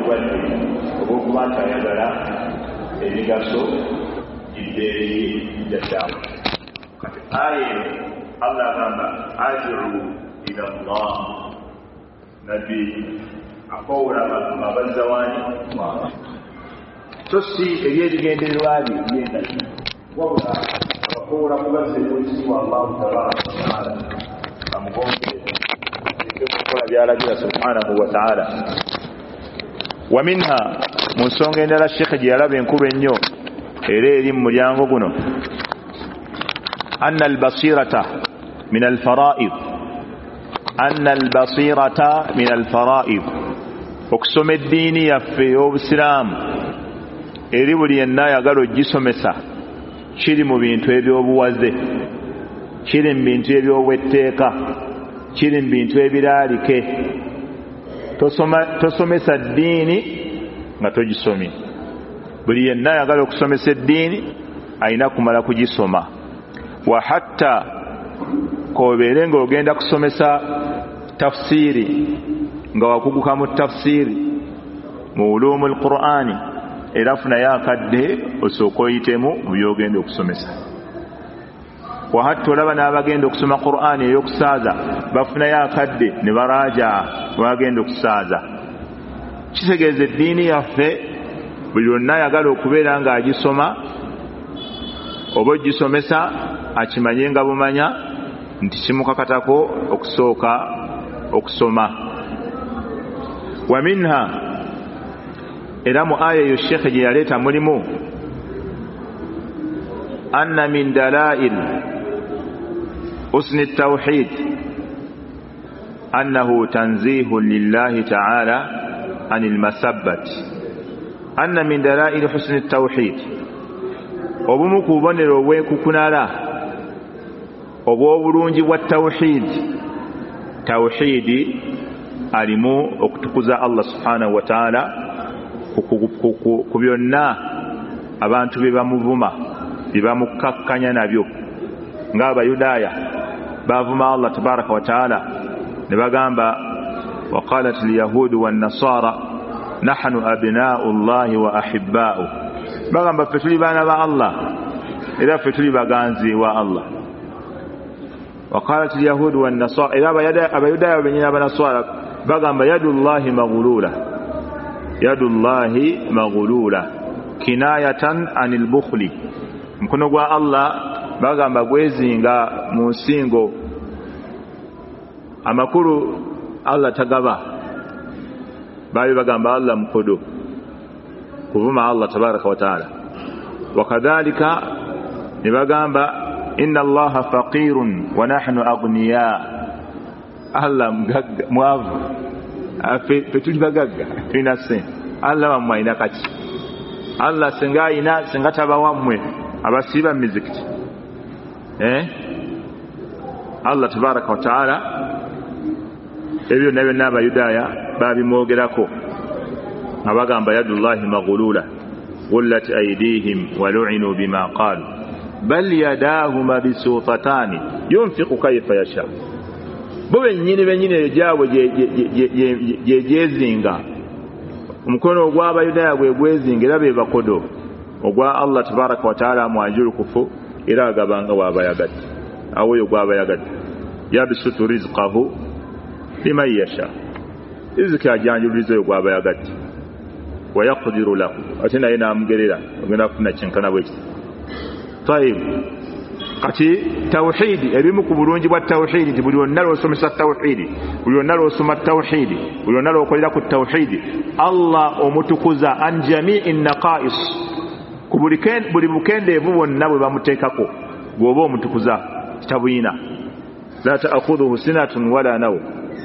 obulwadde obwokuba nti ayagala emigaso giddeereye jaddaawo. Kati aya Allah agamba ad'u ila Allah, nabbi akowula abazza wani so si ebyebigendererwa bye byendaki wabula abakowula kubazza ebyoisi wa Allahu tabaraka wa taala amugondere okukola byalagira subhanahu wa taala. Wa minha, mu nsonga endala Sheikh gye yalaba enkulu ennyo era eri mu mulyango guno, anna albasirata min alfara'id, anna albasirata min alfara'id, okusoma eddiini yaffe ey'obusiraamu eri buli yenna ayagala ogisomesa kiri mu bintu ebyobuwaze, kiri mu bintu ebyobwetteeka, kiri mu bintu ebiraalike. Tosomesa ddiini nga togisomye. Buli yenna ayagala okusomesa eddiini alina kumala kugisoma. Wa hatta kobeere nga ogenda kusomesa tafsiri nga wakuguka mu tafsiri mu ulumu al-Qur'ani, era funayo akadde osooka oyitemu mu byogenda okusomesa. Wa hatta olaba n'abagenda okusoma Qur'ani ey'okusaaza bafunayo akadde ne baraaja bagenda okusaaza. Kitegeeza eddiini yaffe buli yonna ayagala okubeera ng'agisoma oba ogisomesa akimanye nga bumanya nti kimukakatako okusooka okusoma. Wa minha, era mu aya eyo Sheikh gye yaleeta mulimu anna min dalail husni at-tawhid annahu tanzihun lillahi ta'ala anil masabbati. Anna min dalail husni at-tawhid, obumu ku bubonero obwekukunala obw'obulungi bwa tawhid. Tawhidi alimu okutukuza Allah subhanahu wa ta'ala ku byonna abantu be bamuvuma bye bamukakkanya nabyo, ng'Abayudaaya bavuma Allah tabaraka wa ta'ala ne bagamba wa qalat al-yahudu wan-nasara nahnu abna'u Allahi wa ahibba'u, bagamba ffe tuli baana ba Allah era ffe tuli baganzi wa Allah. Wa qalat al-yahudu wan-nasara, era Abayudaaya benyina Abanaswara bagamba yadullahi maghulula, yadullahi maghulula kinayatan anil bukhli, mukono gwa Allah bagamba gwezinga mu nsingo. Amakulu Allah tagaba, bali bagamba Allah mukodo, kuvuma Allah tabaraka wa taala. Wakadhalika ne bagamba inna Allaha faqirun wa nahnu aghniya, Allah mugagga mwavu, afe tuli bagagga tulina sente, Allah wammwe alina kati. Allah singa alina singa taba wammwe abasiiba mizikiti, Allah tabaraka wa taala ebyo nabyo n'Abayudaaya babimwogerako nga bagamba yadullahi maghulula ghullat aydihim wa lu'inu bima qalu bal yadahu mabsutatani yunfiqu kayfa yasha. Bo bennyini egyabwe gyezinga, omukono ogw'Abayudaaya gwe gwezinga era be bakodo, ogwa Allah tabaraka wa taala mwanjulukufu era agabanga waabayagadde, awoyo gwabayagadde. Yabsutu rizqahu liman yasha, riziki ajanjululiza oyo gwabayagadde. Wa yaqdiru lahu, ate naye n'amugerera ogenda kufuna kyenkana bwe kiti. Tayib, kati tawhidi, ebimu ku bulungi bwa tawhidi nti buli lwonna lw'osomesa tawhidi, buli lwonna lw'osoma tawhidi, buli lwonna lw'okolera ku tawhidi, Allah omutukuza an jami'i naqais, ku buli bukendeevu bwonna bwe bamuteekako bw'oba omutukuza kitabuyina. La ta'khudhuhu sinatun wala nawm,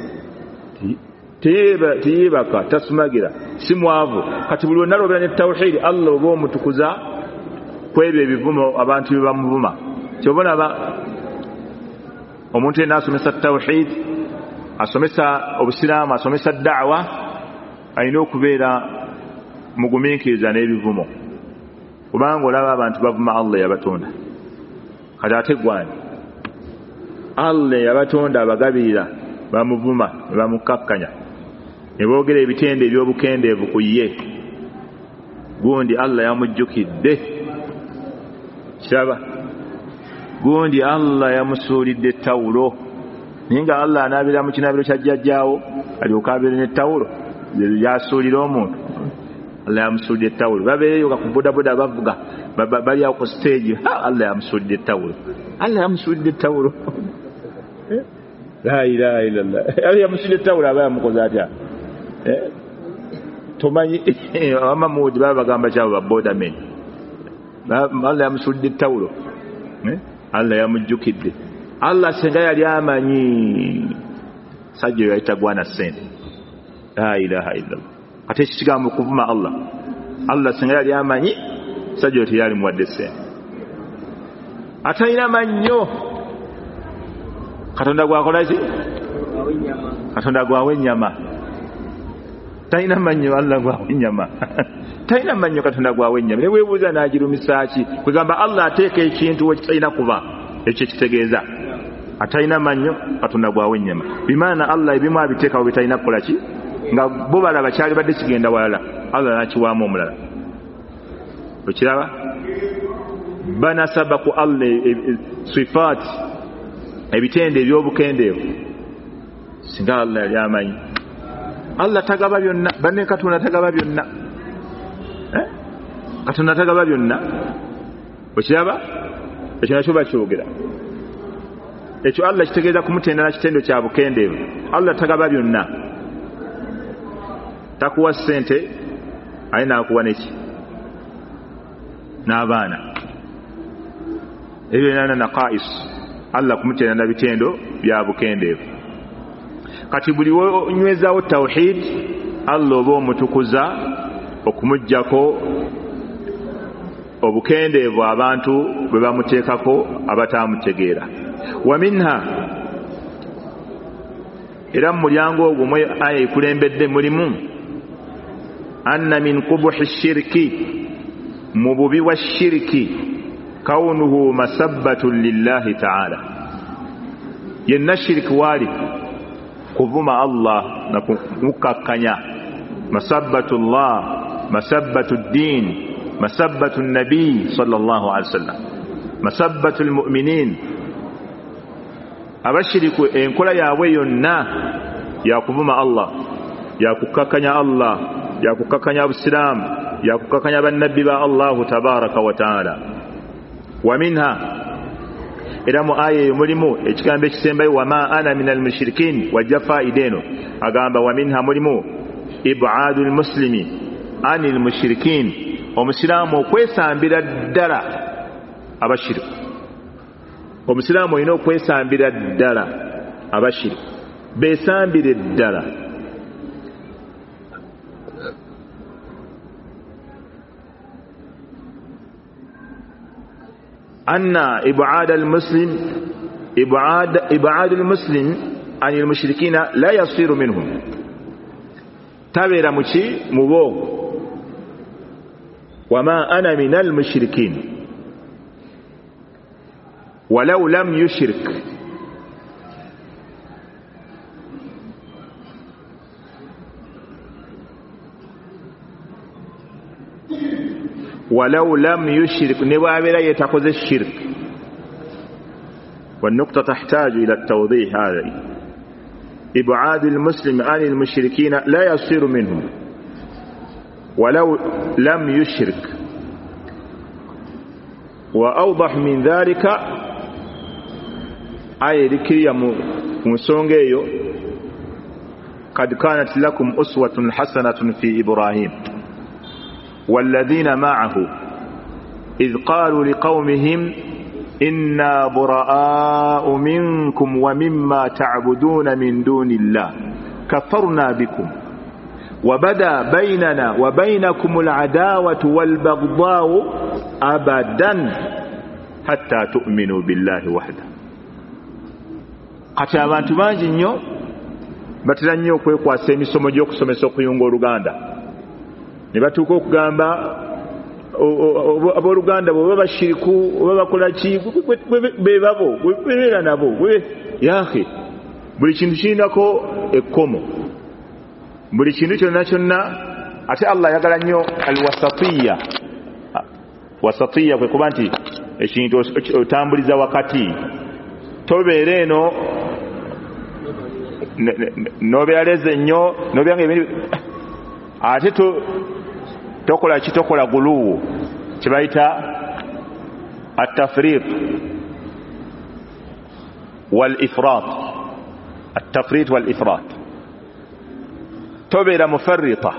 tiyibaka tasumagira si mwavu. Kati buli lwonna lw'obeera ne tawhidi Allah oba omutukuza kwebyo ebivumo abantu bye bamuvuma. Kyobona omuntu yenna asomesa tawhid, asomesa obusiraamu, asomesa da'wa, alina okubeera mugumiikiriza n'ebivumo, kubanga olaba abantu bavuma Allah yabatonda. Kati ate gwani Allah yabatonda abagabirira bamuvuma bamukakkanya, ne boogera ebitende ebyobukendeevu ku ye gundi Allah yamujjukidde kiraba gundi Allah yamusuulidde ettawulo naye nga Allah anaabira mu kinabiro kya jjajjaawo alyoka abeere n'ettawulo lyasuulira omuntu Allah yamusuulidde ettawulo babeereyo nga ku bodaboda bavuga bali awo ku stage Allah yamusuulidde ettawulo Allah yamusuulidde ettawulo la ilaha illallah Allah yamusuulidde ettawulo aba yamukoze atya tomanyi abamamudi baba bagamba kyabo babodamen Allah yamusuulidde ettawulo Allah yamujjukidde Allah senga yali amanyi sajja yayita gwana sente la ilaha illallah ate kigambo kuvuma Allah senga yali amanyi sajja teyali muwadde sente atalina mannyo Katonda gwakola ki Katonda gwawe ennyama talina mannyo Allah gwawe ennyama talina mannyo Katonda gwawe ennyama ne weebuuza n'agirumisa ki kwegamba Allah ateeka ekintu wekitalina kuba ekyo kitegeeza atalina mannyo Katonda gwawe ennyama bimaana Allah ebimu abiteekawo bitalina kukola ki nga bo balaba kyali badde kigenda walala Allah n'akiwaamu omulala okiraba banasaba ku Allah sifaati ebitende ebyobukendeevu singa Allah yali amanyi Allah tagaba byonna banne Katonda tagaba byonna Katonda tagaba byonna okiraba ekyo nakyo bakyogera ekyo Allah kitegeeza kumutenda na kitendo kya bukendeevu Allah tagaba byonna takuwa ssente aye naakuwa neki n'abaana ebyo nana naqais Allah kumutenda na bitendo bya bukendeevu kati buli onywezawo tawhid Allah oba omutukuza okumujjako obukendeevu abantu bwe bamuteekako abataamutegeera wa minha era mu mulyango ogwo mwe aya ekulembedde mulimu anna min qubuhi shirki mu bubi wa shirki kaunuhu masabbatun lillahi ta'ala yenna shirki wali kuvuma Allah na kumukakanya masabbatu Allah masabbatu ad-din masabbatu an-nabi sallallahu alaihi wasallam masabbatu al-mu'minin abashiriku enkola yaabwe yonna yakuvuma Allah yakukakanya Allah yakukakanya Abusiramu yakukakanya bannabbi ba Allah tabaraka wa ta'ala wa minha era mu aya mulimu ekigambo ekisembayo wa ma ana minal mushrikin wajja faideno agamba wa minha mulimu ib'adul muslimi anil mushrikin omusiramu okwesambira ddala abashiriku omusiramu olina okwesambira ddala abashiriku besambire ddala أن إبعاد المسلم عن المشركين لا يصير منهم تابر مشي مبو وما أنا من المشركين ولو لم يشرك ولو لم يشرك نوابلا يتخذ الشرك والنقطة تحتاج إلى التوضيح هذا إبعاد المسلم عن المشركين لا يصير منهم ولو لم يشرك وأوضح من ذلك أي ذكرية مسونغيو قد كانت لكم أسوة حسنة في إبراهيم والذين معه إذ قالوا لقومهم إنا براء منكم ومما تعبدون من دون الله كفرنا بكم وبدا بيننا وبينكم العداوة والبغضاء أبدا حتى تؤمنوا بالله وحده kati abantu bangi nnyo batera nnyo okwekwasa emisomo gy'okusomesa okuyunga Oluganda ne batuuka okugamba abooluganda bwe baba bashiriku oba bakola ki bebabo bebeera nabo yahe buli kintu kirinako ekkomo buli kintu kyonna kyonna. Ate Allah ayagala nnyo alwasatiyya. Wasatiyya kwe kuba nti ekintu otambuliza wakati, tobeera eno nobeeraleze nnyo nobeera nga ate tokola kitokola guluwu kibayita التفريط والإفراط. التفريط والإفراط. تبير مفرطة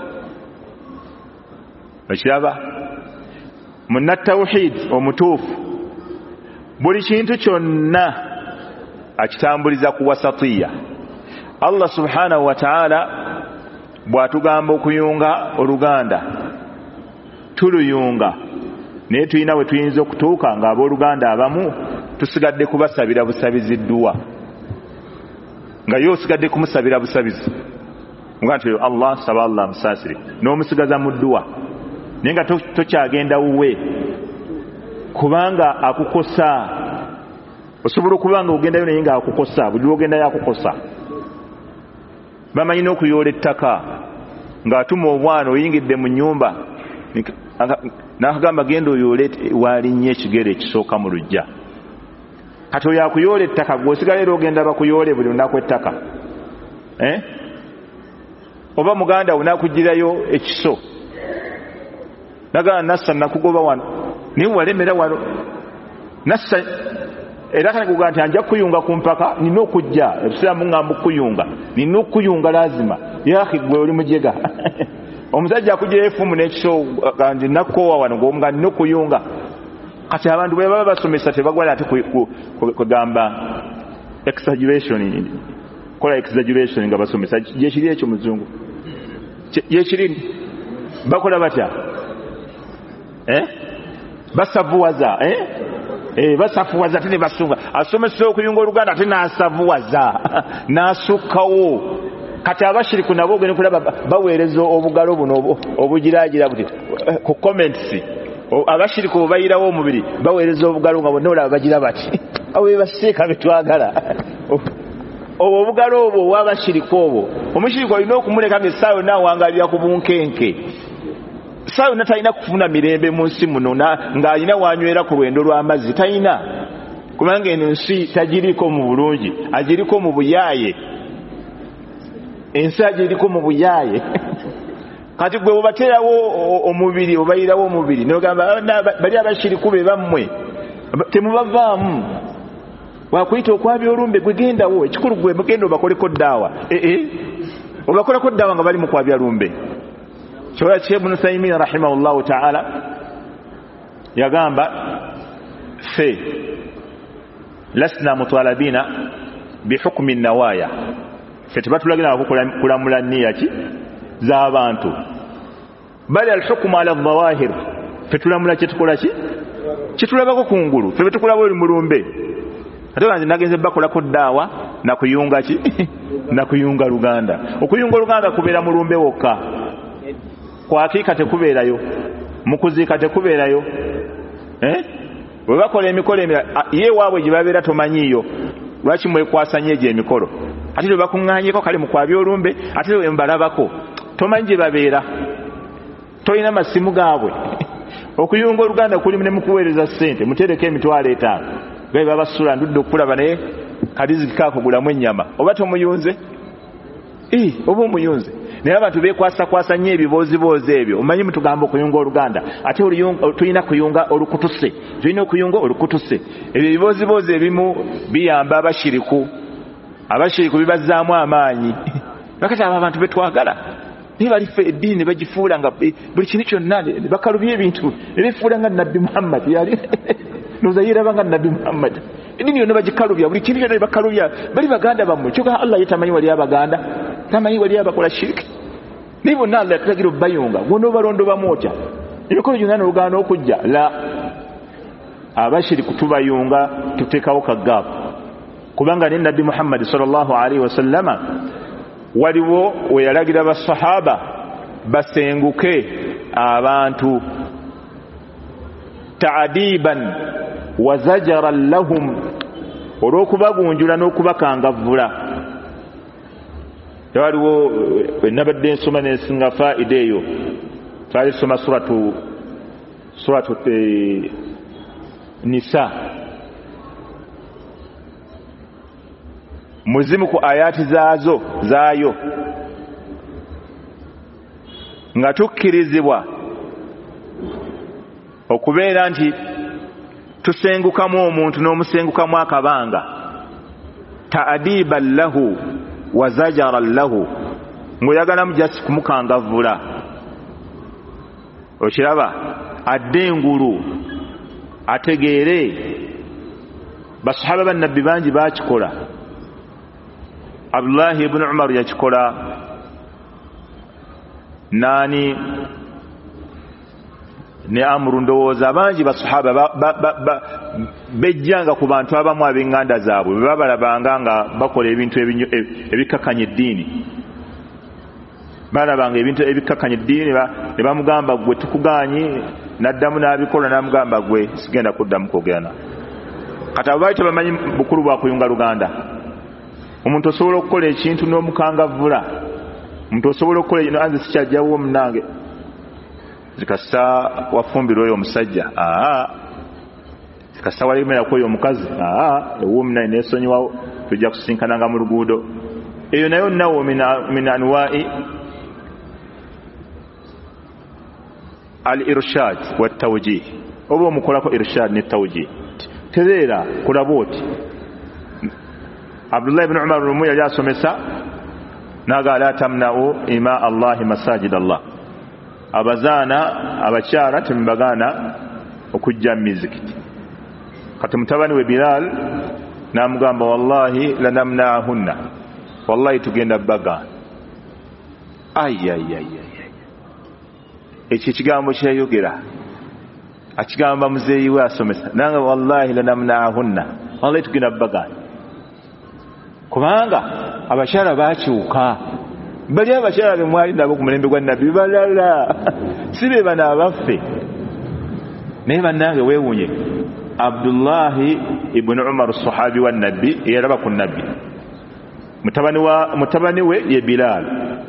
مشابه من التوحيد ومتوف buli kintu kyonna akitambuliza ku wasatiyya. Allah subhanahu wa ta'ala bw'atugamba okuyunga oluganda tuluyunga, naye tulina we tuyinza okutuuka nga abooluganda abamu tusigadde kubasabira busabiziddwa, nga yo osigadde kumusabira busabizi nga nti Allah saba Allah musaasire n'omusigaza mu dduwa, naye nga tokyagenda wuwe kubanga akukosa. Osobola okuba nga ogendayo naye nga akukosa, buli lwogendayo akukosa. Bamanyi n'okuyoola ettaka ng'atuma obwana oyingidde mu nnyumba n'akagamba genda oyoole waalinnye ekigere ekisooka mu lujja. Kati oyo akuyoola ettaka gw'osigala era ogenda bakuyoole buli lunaku ettaka, oba muganda we n'akugirayo ekiso nagala nassa nakugoba wano naye walemera wano nassa era kana kugaa nti anja kuyunga ku mpaka nina okujja ebiseera muŋŋamba okuyunga, nina okuyunga lazima yaki gwe oli mujega omusajja akugirayo efumu n'ekiso nti nakoowa wano nga nina okuyunga. Kati abantu bwe baba basomesa tebagwala ate kugamba exaggeration, kola exaggeration nga basomesa gyekiri ekyo muzungu gyekiri bakola batya basavuwaza basafuwaza ate ne basunga. Asomesa okuyunga oluganda ate n'asavuwaza n'asukkawo. Kati abashiriku nabo ogenda kulaba baweereza obugalo buno obugiraagira buti ku comments. Abashiriku bwe bayirawo omubiri baweereza obugalo nga bonna olaba bagira bati awe baseeka betwagala. Obwo obugalo obwo obw'abashiriku obwo omushiriku alina okumuleka ng'essaawa yonna awangalira ku bunkenke. Essaawa yonna talina kufuna mirembe mu nsi muno ng'alina wanywera ku lwendo lw'amazzi, talina, kubanga eno nsi tagiriko mu bulungi, agiriko mu buyaaye. Ensi agiriko mu buyaaye. Kati gwe obateerawo omubiri obayirawo omubiri n'ogamba bali abashiriku be bammwe temubavaamu, wakuyita okwabya olumbe gwe gendawo, ekikulu gwe mugenda obakoleko ddaawa. Obakoleko ddaawa nga bali mu kwabya lumbe. Kyola Sheikh Ibn Uthaymeen rahimahullahu ta'ala yagamba fe lasna mutalabina bihukmi nawaya, fe tebatulagira kulamula nniya ki z'abantu, bali alhukmu ala dhawahir, fe tulamula kyetukola ki kitulabako kungulu, fe betukulaba oli mulumbe. Ate nze nagenze bakolako ddaawa nakuyunga ki nakuyunga luganda. Okuyunga oluganda kubeera mulumbe wokka, kwakiika tekubeerayo, mukuziika tekubeerayo. Bwe bakola emikolo ye waabwe gye babeera tomanyiiyo, lwaki mwekwasanya egyo emikolo? Ate lwe bakuŋŋaanyeko kale mukwabya olumbe, ate lwe mbalabako tomanyi gye babeera, tolina masimu gaabwe. Okuyunga oluganda kuli ne mukuweereza ssente, mutereko emitwalo 5 gabe babasula ndudde okulaba naye kaliziki kakugulamu ennyama, oba tomuyunze oba omuyunze. Naye abantu beekwasa nnyo ebiboozibozi ebyo. Omanyi mutugamba okuyunga oluganda, ate tulina kuyunga olukutuse, tulina okuyunga olukutuse. Ebyo ebiboozibozi ebimu biyamba abashiriku, abashiriku bibazzaamu amaanyi. Nakati abo abantu betwagala naye balife eddiini bagifuula nga buli kintu kyonna bakalubya ebintu ebifuula nga Nabbi Muhammad yali nozayiraba nga Nabbi Muhammad. Eddiini yonna bagikalubya, buli kintu kyonna bakalubya. Bali baganda bammwe, kyoga Allah yetamanyi wali abaganda, tamanyi wali abakola shiriki. Naye bonna Allah yatulagira obbayunga, gwonna obalondo bamwotya emikolo gyonna n'oluganda okujja la abashiriku tubayunga tuteekawo kagaapu, kubanga ne Nabbi Muhammad sallallahu alaihi wasallama waliwo we yalagira basahaba basenguke abantu ta'diban wa zajaran lahum, olw'okubagunjula n'okubakangavvula. waliwo nabadde nsoma nesinga faida eyo twali soma suratu nisa muzimu ku ayati zaayo nga tukkirizibwa okubeera nti tusengukamu omuntu n'omusengukamu akabanga ta'diban lahu wa zajaran lahu ngoyagala mujasi kumukangavula okiraba adde engulu ategeere basahaba bannabbi bangi bakikola Abdullah ibn Umar yakikola nani ne Amru ndowooza bangi basahaba bejjanga ku bantu abamu ab'enganda zaabwe babalabanga nga bakola ebintu ebikakanya eddiini balabanga ebintu ebikakanya eddiini ne bamugamba gwe tukuganyi naddamu n'abikola n'amugamba gwe sigenda kuddamu kwogera kati abo baali tebamanyi bukulu bwa kuyunga luganda omuntu osobola okukola ekintu n'omukangavula omuntu osobola okukola ino anze sikyajjawo munange zikasa wafumbirwa oyo omusajja zikasa walimerako oyo omukazi ewuumina nesonyiwawo tujja kusinkananga mu luguudo eyo nayo nawo min anwa'i al irshad wa tawjih oba omukolako irshad ne tawjih tereera kulaba oti Abdullah ibn Umar rumu yali asomesa naga la tamna'u ima Allah masajid Allah abazaana abakyala tembagana okujja mizikiti kati mutabani we Bilal namugamba wallahi lanamna'ahunna wallahi tugenda baga ekyo kigambo kyayogera akigamba muzeeyi we asomesa nanga wallahi lanamna'ahunna wallahi tugenda baga kubanga abakyala bakyuka bali abakyala bemwali nabo ku mulembe gwa nabbi balala sibe bana abaffe naye bannange weewunye Abdullah ibn Umar sahabi wa nabbi yaraba ku nabbi mutabani we ye Bilal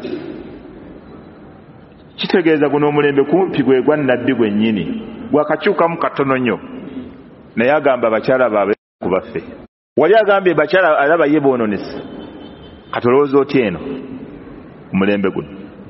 kitegeeza guno omulembe kumpi gwe gwa nabbi gwennyini gwakakyukamu katono nnyo naye agamba abakyala baabe ku baffe wali agambye bakyala alaba ye boononesa katolooza oti eno umulembe guno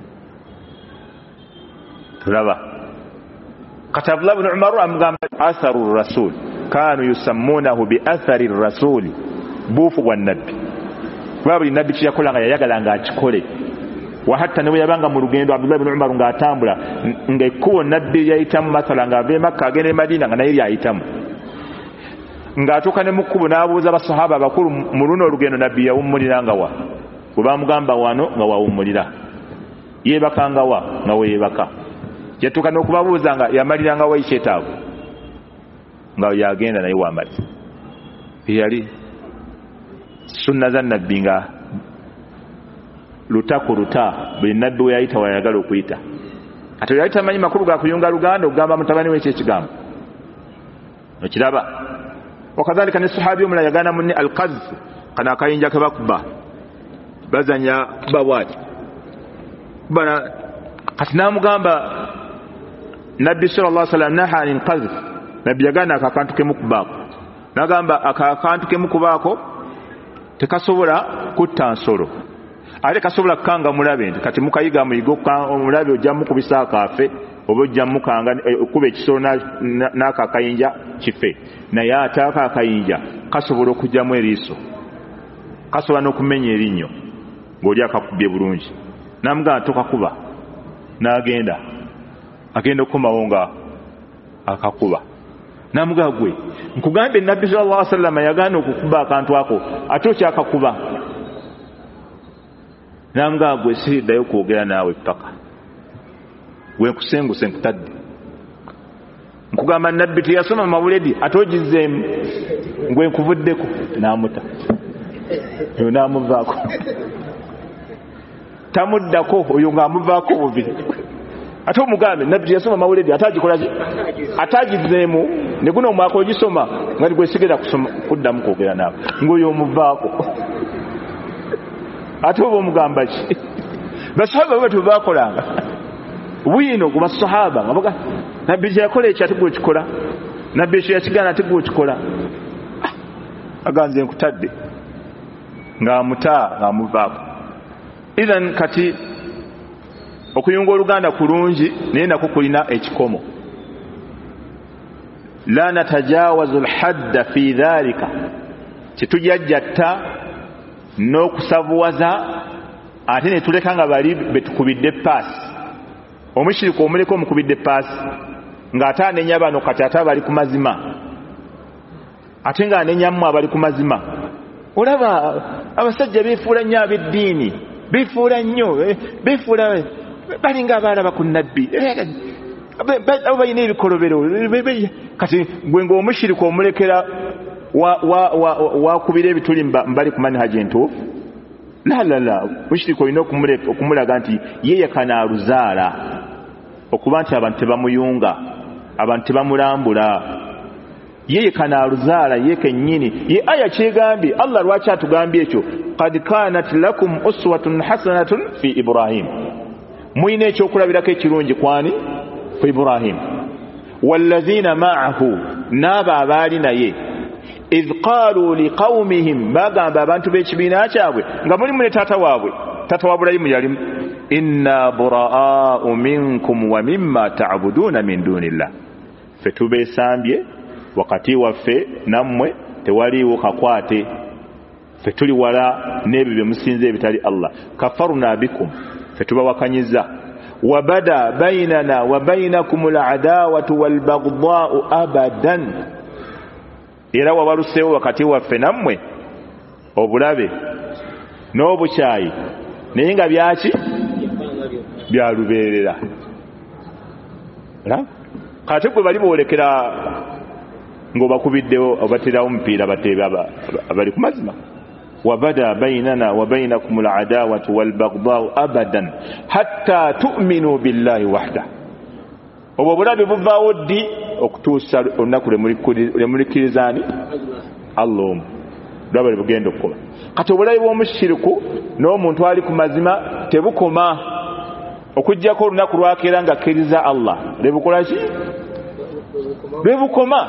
tulaba kati Abdullah ibn Umar amugamba atharu rasul kanu yusammunahu bi athari rasul buufu bwa nabbi kuba buli nabbi kyakolanga yayagalanga akikole wa hatta ne yabanga mu lugendo Abdullah ibn Umar ng'atambula ng'ekkubo nabbi yayitamu mathala ng'ava e Makka agenda e Madina nga naye lyayitamu ng'atuuka ne mu kkubo n'abuuza basahaba abakulu mu luno olugendo nabbi yawummuliranga wa bwe bamugamba wano nga wawummulira yeebakanga wa nga weebaka yatuuka n'okubabuuza nga yamaliranga wa ekyetaago nga yagenda naye wamaliza yali sunna za nabbi nga luta ku luta buli nabbi we yayita wayagala okuyita ate we yayita amanyi makulu ga kuyunga luganda okugamba mutabani we ekyekigambo okiraba wakadhalika ne sahabi omula yagana munne alqaz kana akayinja ke bakuba bazanya babwati bana kati namugamba nabbi sallallahu alaihi wasallam naha an qazf nabbi yagana akakantu ke mukubako nagamba akakantu ke mukubako tekasobola kutta nsolo ate kasobola kanga mulabe nti kati mukayiga muyigo omulabe ojja mukubisa akafe oba ojja mukanga okuba ekisolo n'akakayinja kife naye ate akakayinja kasobola okujjamu eriiso kasobola n'okumenya erinnyo ng'oli akakubye bulungi namugamba tokakuba n'agenda agenda okukomawo nga akakuba namugamba gwe nkugambe nabbi sallallahu alaihi wasallam yagaana okukuba akantu ako ate okyakakuba namugamba gwe siriddayo kwogera naawe ppaka gwe nkusenguse nkutadde nkugamba nabbi teyasoma mawuledi ate ogizzeemu gwe nkuvuddeko namuta oyo namuvaako tamuddako oyo ng'amuvaako bubiri ate omugambe nabbi teyasoma mawuledi ate agikolaki ate agizzeemu ne guno omwaka ogisoma nga gwe sigenda kuddamu kwogera naawe ng'oyo omuvaako ate oba omugamba ki basahaba bwe tubakolanga bwino ku basahaba ngaboga nabbi yakola ekyo ate gwe kikola nabbi ekyo yakigana ate gwe kikola aganze nkutadde ng'amuta ng'amuvaako idhan kati okuyunga oluganda kulungi naye nako kulina ekikomo la natajawazu alhadda fi dhalika kitujajjatta n'okusavuwaza ate ne tuleka nga bali betukubidde paasi omushiriko omuleko omukubidde paasi ng'ate anenya bano kati ate abali ku mazima ate ng'anenyamu abali ku mazima olaba abasajja beefuula nnyo ab'eddiini beefuula nnyo beefuula balinga abaalaba ku nabbi abo balina ebikolobero kati gwe ng'omushiriko omulekera wakubira ebituli mbali ku manhaji entuufu la mushiriko olina okumulaga nti yeye kanaaluzaala okuba nti abantu tebamuyunga abantu tebamulambula yeye kanaaluzaala ye kennyini ye aya kyegambye Allah lwaki atugambye ekyo qad kanat lakum uswatun hasanatun fi Ibrahim muyina ekyokulabirako ekirungi kwani ku Ibrahim wallazina ma'ahu n'abo abaali naye idh qaalu liqawmihim bagamba abantu b'ekibiina kyabwe nga mulimu ne taata waabwe taata wa Ibulayimu yalimu inna buraa'u minkum wa mimma ta'buduuna min duunillah ffe tubeesambye wakati waffe nammwe tewaliiwo kakwate ffe tuli wala n'ebyo bye musinze ebitali Allah kafarna bikum ffe tubawakanyiza wabada bainana wa bainakum al-adaawatu wal-baghdhaa'u abadan era wabaluseewo wakati waffe nammwe obulabe n'obukyayi naye nga byaki byalubeerera kati gwe bali boolekera ng'obakubiddewo obaterawo omupiira bateebe abali ku mazima wabada bainana wa bainakum al-adaawatu wal-baghdhaa'u abadan hatta tu'minu billahi wahda obwo obulabe buvaawo ddi okutuusa olunaku lwe mulikirizaani Allah omu lwaba lwe bugenda okukola kati obulabe bw'omushiriku n'omuntu ali ku mazima tebukoma okuggyako olunaku lwakeera nga akkiriza Allah lwe bukola ki lwe bukoma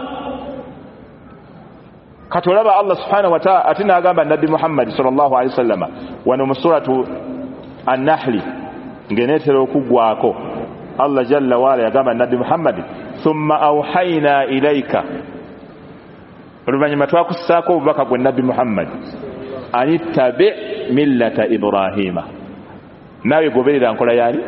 kati olaba Allah subhanahu wa ta'ala ate n'agamba nabbi Muhammad sallallahu alaihi wasallam wano mu suratu an-Nahl ng'eneetera okuggwako Allah jalla waala yagamba nabbi Muhammad thumma awhayna ilayka oluvannyuma twakussaako obubaka gwe nabbi Muhammad anittabi millata Ibrahima naawe goberera nkola yaani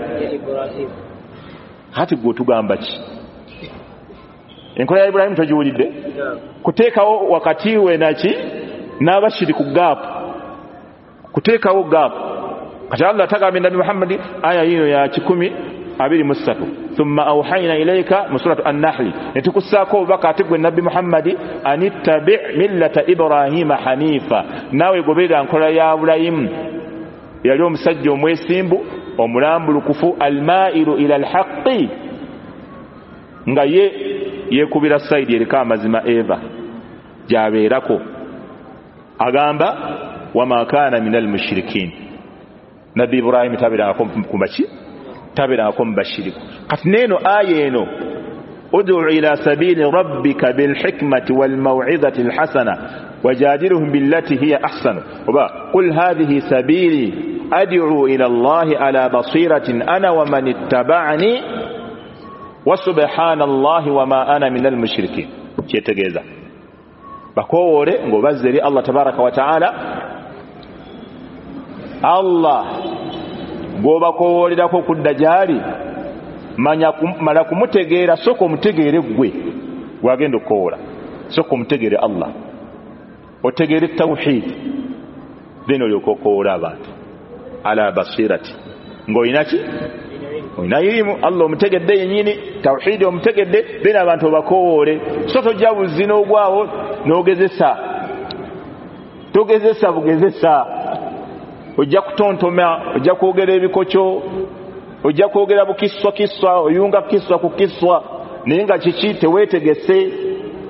kati gwe tugamba ki enkola ya Ibrahim togiwulidde kuteekawo wakati we naki n'abashiri ku gaapu kuteekawo gaapu kati Allah tagambye nabbi Muhammad aya yino ya 10:23 thumma awhayna ilayka mu suratu an-Nahl netukussaako obubaka ate gwe nabbi Muhammad anittabi millata Ibrahima hanifa naawe goberera nkola ya Ibrahim yali omusajja omwesimbu omulambulukufu almairu ila alhaqqi nga yekubira saidi erika amazima eva gyabeerako agamba wama kana minal mushrikin nabbi Ibrahim tabeerako kumaki tabeerako mubashiriku kati neeno aya eno ud'u ila sabili rabbika bilhikmati walmaw'izati alhasana wajadilhum billati hiya ahsanu oba qul hadhihi sabili ad'u ila Allahi ala basiratin ana wa man ittaba'ani wa subhanallahi wa ma ana minal mushrikin kyetegeeza bakowoole ng'obazze eri Allah tabaraka wa ta'ala Allah gwobakowolerako okudda gyali mala kumutegeera soka omutegeere gwe wagenda okukowoola soka omutegeere Allah otegeere tawhid then olyoka okowoola abantu ala basirati ng'olina ki olina ilimu Allah omutegedde yennyini tawhidi omutegedde then abantu obakowoole so tojja buzina ogwawo n'ogezesa togezesa bugezesa ojja kutontoma ojja kwogera ebikokyo ojja kwogera bukiswa oyunga kiswa ku kiswa naye nga kiki teweetegese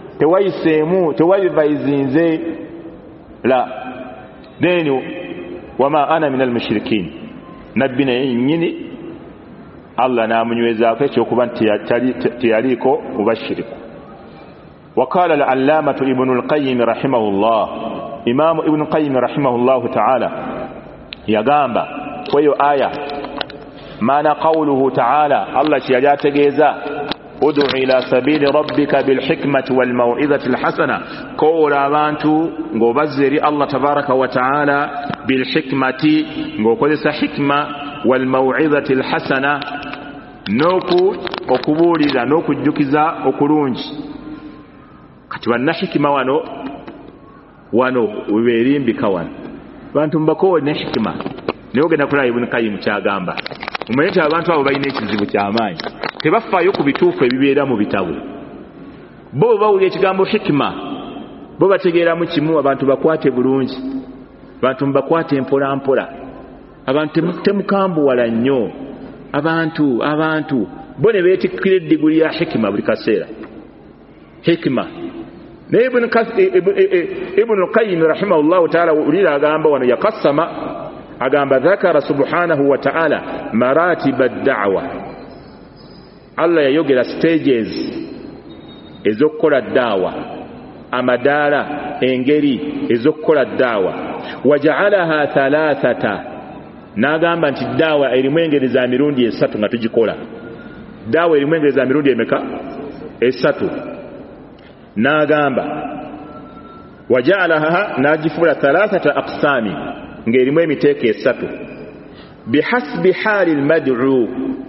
tewayiseemu tewabivaizinze la then wama ana minal mushrikin nabbi naye nyini Allah namunywezako ekyokuba tiyaliko mubashiriku. وقال العلامة ابن القيم رحمه الله إمام ابن القيم رحمه الله تعالى يغامبا ويو آية معنى قوله تعالى الله شيئات جيزا ادع إلى سبيل ربك بالحكمة والموعظة الحسنة قول أبانتو غبزري الله تبارك وتعالى بالحكمة غقدس حكمة والموعظة الحسنة نوكو okubulira n'okujjukiza okulungi. Kati banna hikima wano weberimbika wano bantu mbako ne hikima naye ogenda kulaba Ibn Qayyim kyagamba omanye nti abantu abo balina ekizibu ky'amaanyi tebafaayo ku bituufu ebibeera mu bitabo. Bo bawulira ekigambo hikima bo bategeeramu kimu abantu bakwate bulungi abantu mbakwate mpola mpola abantu temukambuwala nnyo abantu bo ne beetikkira eddiguli ya hikima buli kaseera hikima. naye Ibn Qayyim rahimahullahu ta'ala ulira agamba wano yakassama agamba dhakara subhanahu wa ta'ala maratib ad-da'wa. Allah yayogera stages ezokukola da'wa amadaala engeri ezokukola da'wa waja'alaha thalathata n'agamba nti da'wa erimu engeri za mirundi esatu nga tugikola. Da'wa erimu engeri za mirundi emeka esatu n'agamba waja'alaha najifula thalathata aqsami ngerimu emiteeko esatu bihasbi hali almad'u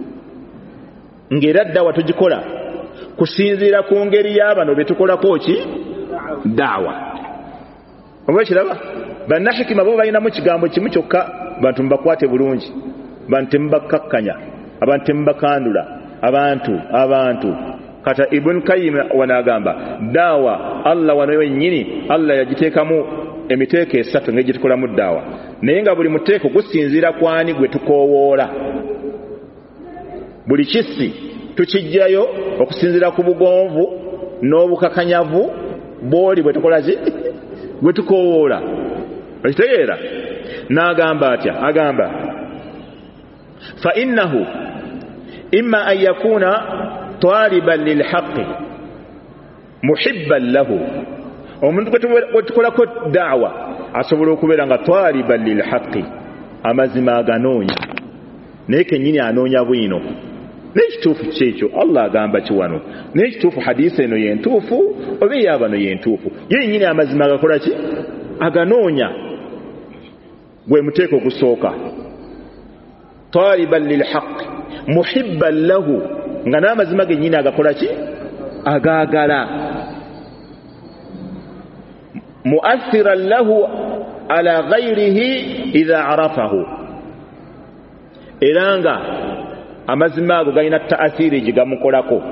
ngera da'wa tugikola kusinziira ku ngeri y'abano betukolako ki da'wa. Obwekiraba banna hikima bo balinamu kigambo kimu kyokka bantu mbakwate bulungi bantu mbakakkanya abantu mbakandula abantu kata Ibn Qayyim wanagamba dawa Allah wanawe nyini Allah yagiteekamu emiteeko esatu ngejitukola mu dawa naye nga buli muteeko gusinzira kwani gwe tukowoola. Buli kisi tukijjayo okusinzira ku bugonvu n'obukakanyavu bwoli bwe tukolazi gwe tukowoola. Okitegeera n'agamba atya agamba fa innahu imma an yakuna taliban lilhaqqi muhibban lahu. Omuntu gwe tukolako da'wa asobola okubeera nga taliban lilhaqqi amazima aganoonya naye kennyini anoonya bwino n'ekituufu kyekyo Allah agamba kiwano n'ekituufu hadisi eno yentuufu oba eyabano yentuufu yennyini amazima agakola ki aganoonya. Gwe muteeko ogusooka taliban lilhaqqi muhibban lahu nga n'amazima gennyini agakola ki agaagala. muathiran lahu ala ghayrihi idha arafahu era nga amazima ago galina ta'athiri gigamukolako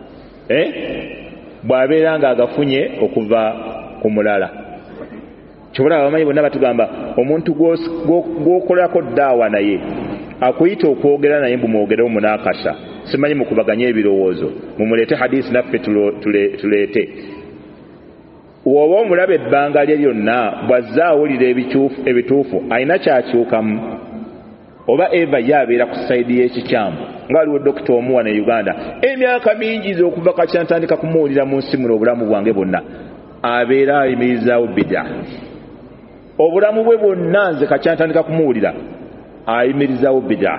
bw'abeera nga agafunye okuva ku mulala. Kyobola abamanyi bonna batugamba omuntu gwokolako daawa naye akuyita okwogera naye mbumwogerewo munakasha simanyi mukubaganya ebirowoozo mumuleete hadisi naffe tuleete. Woba omulaba ebbanga lye lyonna bw'azze awulira ebituufu alina kyakyukamu oba eva yabeera ku sayidi y'ekikyamu ng'aliwo dokita omuwa ne Uganda emyaka mingi okuva kakyantandika kumuwulira mu nsi muno obulamu bwange bwonna abeera ayimirizaawo bid'a. Obulamu bwe bwonna nze kakyantandika kumuwulira ayimirizaawo bid'a.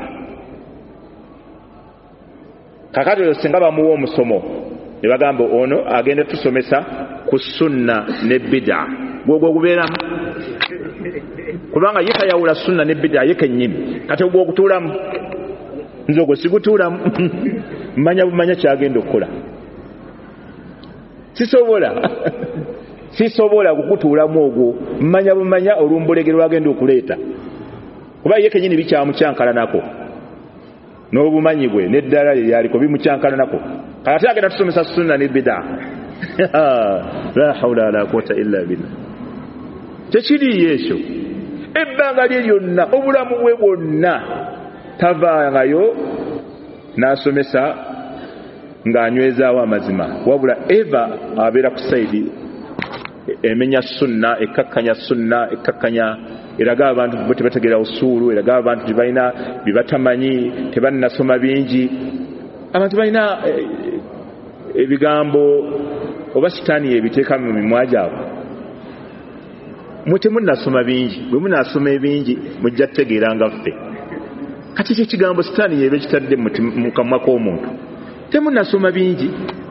Kakati oyo singa bamuwa omusomo ne bagamba ono agenda tusomesa ku sunna ne bid'a gwogwo gubeeramu kubanga ye kayawula sunna ne bid'a ye kennyini kati ogwo okutuulamu nze ogwo sigutuulamu manya kyagenda okukola sisobola kukutuulamu ogwo manya olumbulegero lwagenda okuleeta kuba ye kennyini bikyamukyankalanako n'obumanyi bwe n'eddala lye lyaliko bimukyankalanako kati agenda tusomesa sunna ne bid'a la hawla wala quwwata illa billah. Tekiri ekyo ebbanga lye lyonna obulamu bwe bwonna tavaangayo n'asomesa ng'anywezaawo amazima wabula eva abeera ku sayidi emenya sunna ekkakkanya sunna ekkakkanya eraga abantu bo tebategeera usuulu, eraga abantu tebalina bibatamanyi, tebannasoma bingi, abantu balina ebigambo oba sitaani ebiteeka mu mimwa gyabwe. Mutemunnasoma bingi, bwe munasoma ebingi mujja kutegeeranga ffe. Kati ekigambo sitaani yebe kitadde mu kamwa k'omuntu, temunnasoma bingi.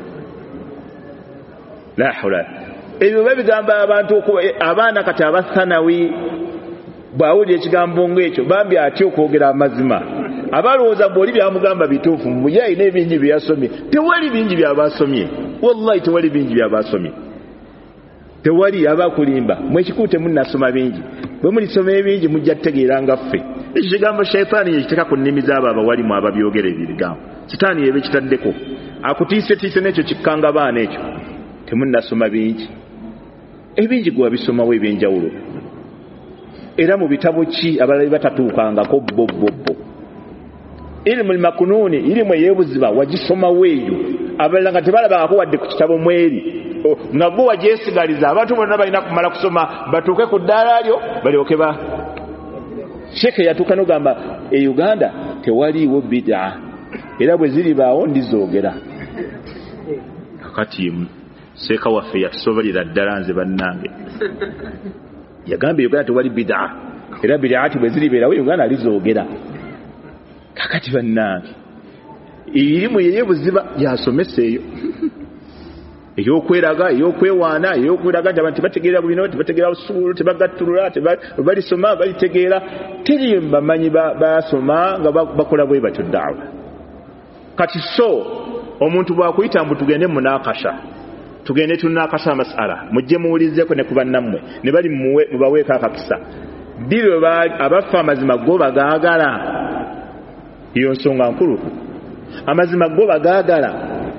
La hawla. Ebyo babigamba abantu abaana kati abathanawi bwawulira ekigambo ng'ekyo bambi atya okwogera amazima. Abalowooza bw'oli byamugamba bituufu mbuye alina ebingi byasomye. Tewali bingi byabasomye, wallahi tewali bingi byabasomye, tewali abakulimba. Mwekikulu temunnasoma bingi, bwe mulisoma ebingi mujja kutegeeranga ffe. Ekyo kigambo shayitaani yekiteeka ku nnimi z'abo abawalimu ababyogera ebyo bigambo. Sitaani yebe kitaddeko akutiisetiise n'ekyo kikkanga baana ekyo. Temunnasoma bingi, ebingi gwe wabisomawo ebyenjawulo, era mu bitabo ki abalala batatuukangako bo. Ilimu makunuuni, ilimu eyebuziba wagisomawo eyo, abalala nga tebalabako wadde ku kitabo mweri, nga gwe wagyesigaliza. Abantu bonna balina kumala kusoma batuuke ku ddaala lyo balyoke ba. Sheekhe yatuuka n'ogamba e Uganda tewaliiwo bid'a, era bwe ziribaawo ndizoogera. Kakati seeka waffe yatusobolera ddala nze bannange, yagambye Uganda tewali bid'a, era bid'ati bwe ziribeerawo Uganda alizoogera. Kakati bannange irimu yeyebuziba yasomeseeyo ey'okweraga, ey'okwewaana, ey'okweraga nti abantu bategeera bino, tebategeera usuulu, tebagattulula, balisoma balitegeera. Teri bamanyi basoma nga bakola bwe batyo daawa. Kati so omuntu bw'akuyita mbu tugende munakasha, tugende tunakasha amasala, mujje muwulizeko ne ku bannammwe ne bali mubaweeka akakisa. Diro abaffe amazima go bagaagala. Iyo nsonga nkulu. Amazima go bagaagala.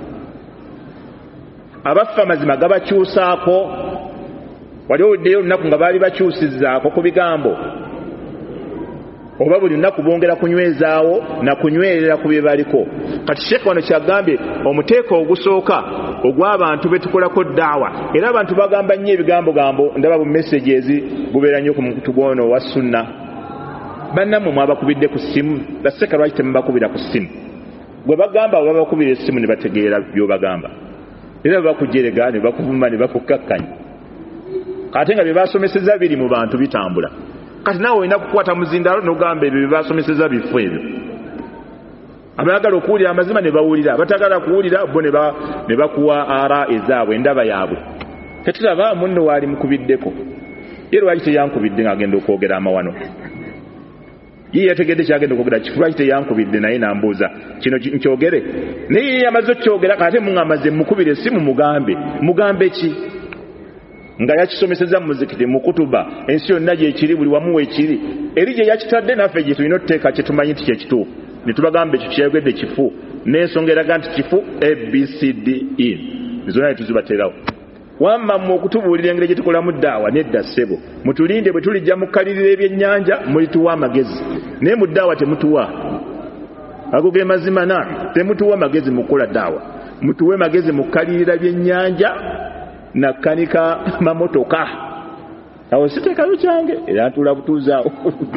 Abaffe amazima gabakyusaako. Wali owuddeyo olunaku nga baali bakyusizzaako ku bigambo, oba buli lunaku bongera kunywezaawo na kunywerera ku bye baliko. Kati Sheekh wano kyagambye omuteeko ogusooka ogw'abantu betukolako daawa, era abantu bagamba nnyo ebigambo ndaba bu messages bubeera nnyo ku mukutu gwono wa sunna. Bannammwe mwabakubidde ku ssimu, baseka lwaki temubakubira ku ssimu? Gwe bagamba bwe babakubira essimu ne bategeera by'obagamba, era bakujerega ne bakuvuma ne bakukakkanya. Kati nga bye basomeseza biri mu bantu bitambula. Kati naawe olina kukwata muzindaalo n'ogamba ebyo bye basomeseza bifu ebyo. Abayagala okuwulira amazima ne bawulira, abatagala kuwulira bo ne bakuwa ara ezaabwe, endaba yaabwe. Tetulaba munno waali mukubiddeko, ye lwaki teyankubidde ng'agenda okwogera amawano? Ye yategedde kyagenda okwogera kifu, lwaki teyankubidde naye nambuuza kino nkyogere? Naye yamaze okyogera, kate muŋamaze mukubire essimu mugambe ki? Nga yakisomeseza mu muzikiti, mu kutuba, ensi yonna gyekiri, buli wamu weekiri. Eri gye yakitadde naffe gye tulina otuteeka kye tumanyi nti kyekituufu, ne tubagambe ekyo kyayogedde kifu, n'ensonga eraga nti kifu ABCDE zonna ne tuzibateerawo. Wamma mu okutubuulira engeri gye tukolamu ddaawa nedda ssebo, mutulinde bwe tulijja mukalirira ebyennyanja mulituwa amagezi, naye mu ddaawa temutuwa ago ge mazima. Temutuwa magezi mu kukola ddaawa, mutuwe magezi mu kukalirira byennyanja na kanika mamotoka. Awo siteekayo kyange era ntula butuuzaawo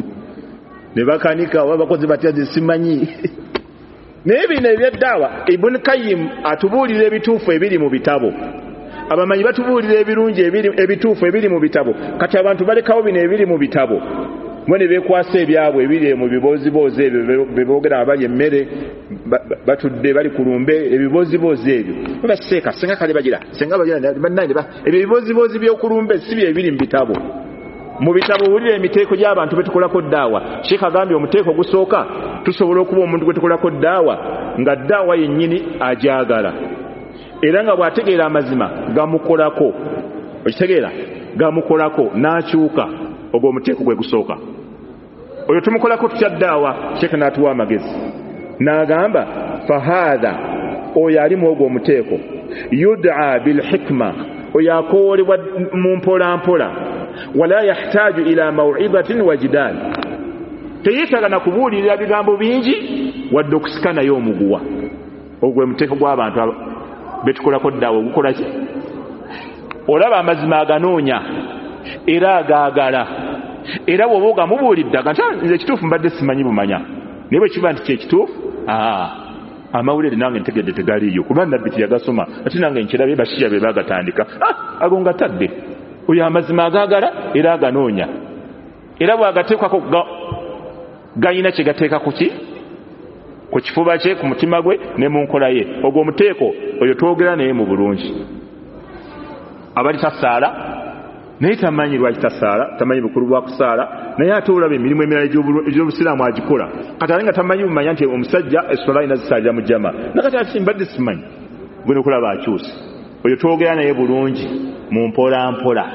ne bakanika oba bakozi batya zisimanyi. Naye bino ebyeddaawa Ibn Qayyim atubuulira ebituufu ebiri mu bitabo, abamanyi batubuulira ebirungi ebituufu ebiri mu bitabo. Kati abantu balekawo bino ebiri mu bitabo, mwe ne beekwasa ebyabwe ebiri mu biboozibozi ebyo beboogera nga bali emmere batudde bali ku lumbe, ebiboozibozi ebyo baseeka senga kale bagira bannange ebyo ebiboozibozi by'okulumbe si bye ebiri mu bitabo. Mu bitabo wulira emiteeko gy'abantu betukolako ddaawa. Sheikh agambye omuteeko gusooka tusobola okuba omuntu gwe tukolako ddaawa nga ddaawa yennyini agyagala, era nga bw'ategeera amazima gamukolako. Okitegeera gamukolako n'akyuka, ogwo omuteeko gwe gusooka. Oyo tumukolako tutya ddaawa? Sheikh n'atuwa amagezi n'agamba fahaadha, oyo alimu ogwo omuteeko, yud'a bilhikma, oyo akoolebwa mu mpolampola, wala yahtaju ila maw'idatin wa jidal, teyeetaaga na kubuulirira bigambo bingi wadde okusika naye omuguwa. Ogwo omuteeko gw'abantu betukolako ddaawa ogukola ki? Olaba amazima aganoonya era agaagala, era bwoboga mubuulidde nti nze ekituufu mbadde simanyi bumanya naye bwe kiba nti kyekituufu amawulire nange ntegedde tegaliiyo kuba nabbi teyagasoma ate nange nkirabye bashiya be bagatandika ago ngatadde oyo amazima agaagala era aganoonya era bwagateekako gayina kye gateeka ku kifuba kye ku mutima gwe ne mu nkola ye ogwo omuteeko oyo twogera naye mu bulungi abali tasaala naye tamanyi lwaki tasaala tamanyi bukulu bwa kusaala naye ate olaba emirimu emirala egy'obusiraamu agikola kati ate nga tamanyi bumanya nti omusajja essola alina zisaalira mu jama nakati ati mbadde simanyi gwe nokulaba akyusi oyo twogera naye bulungi mu mpolampola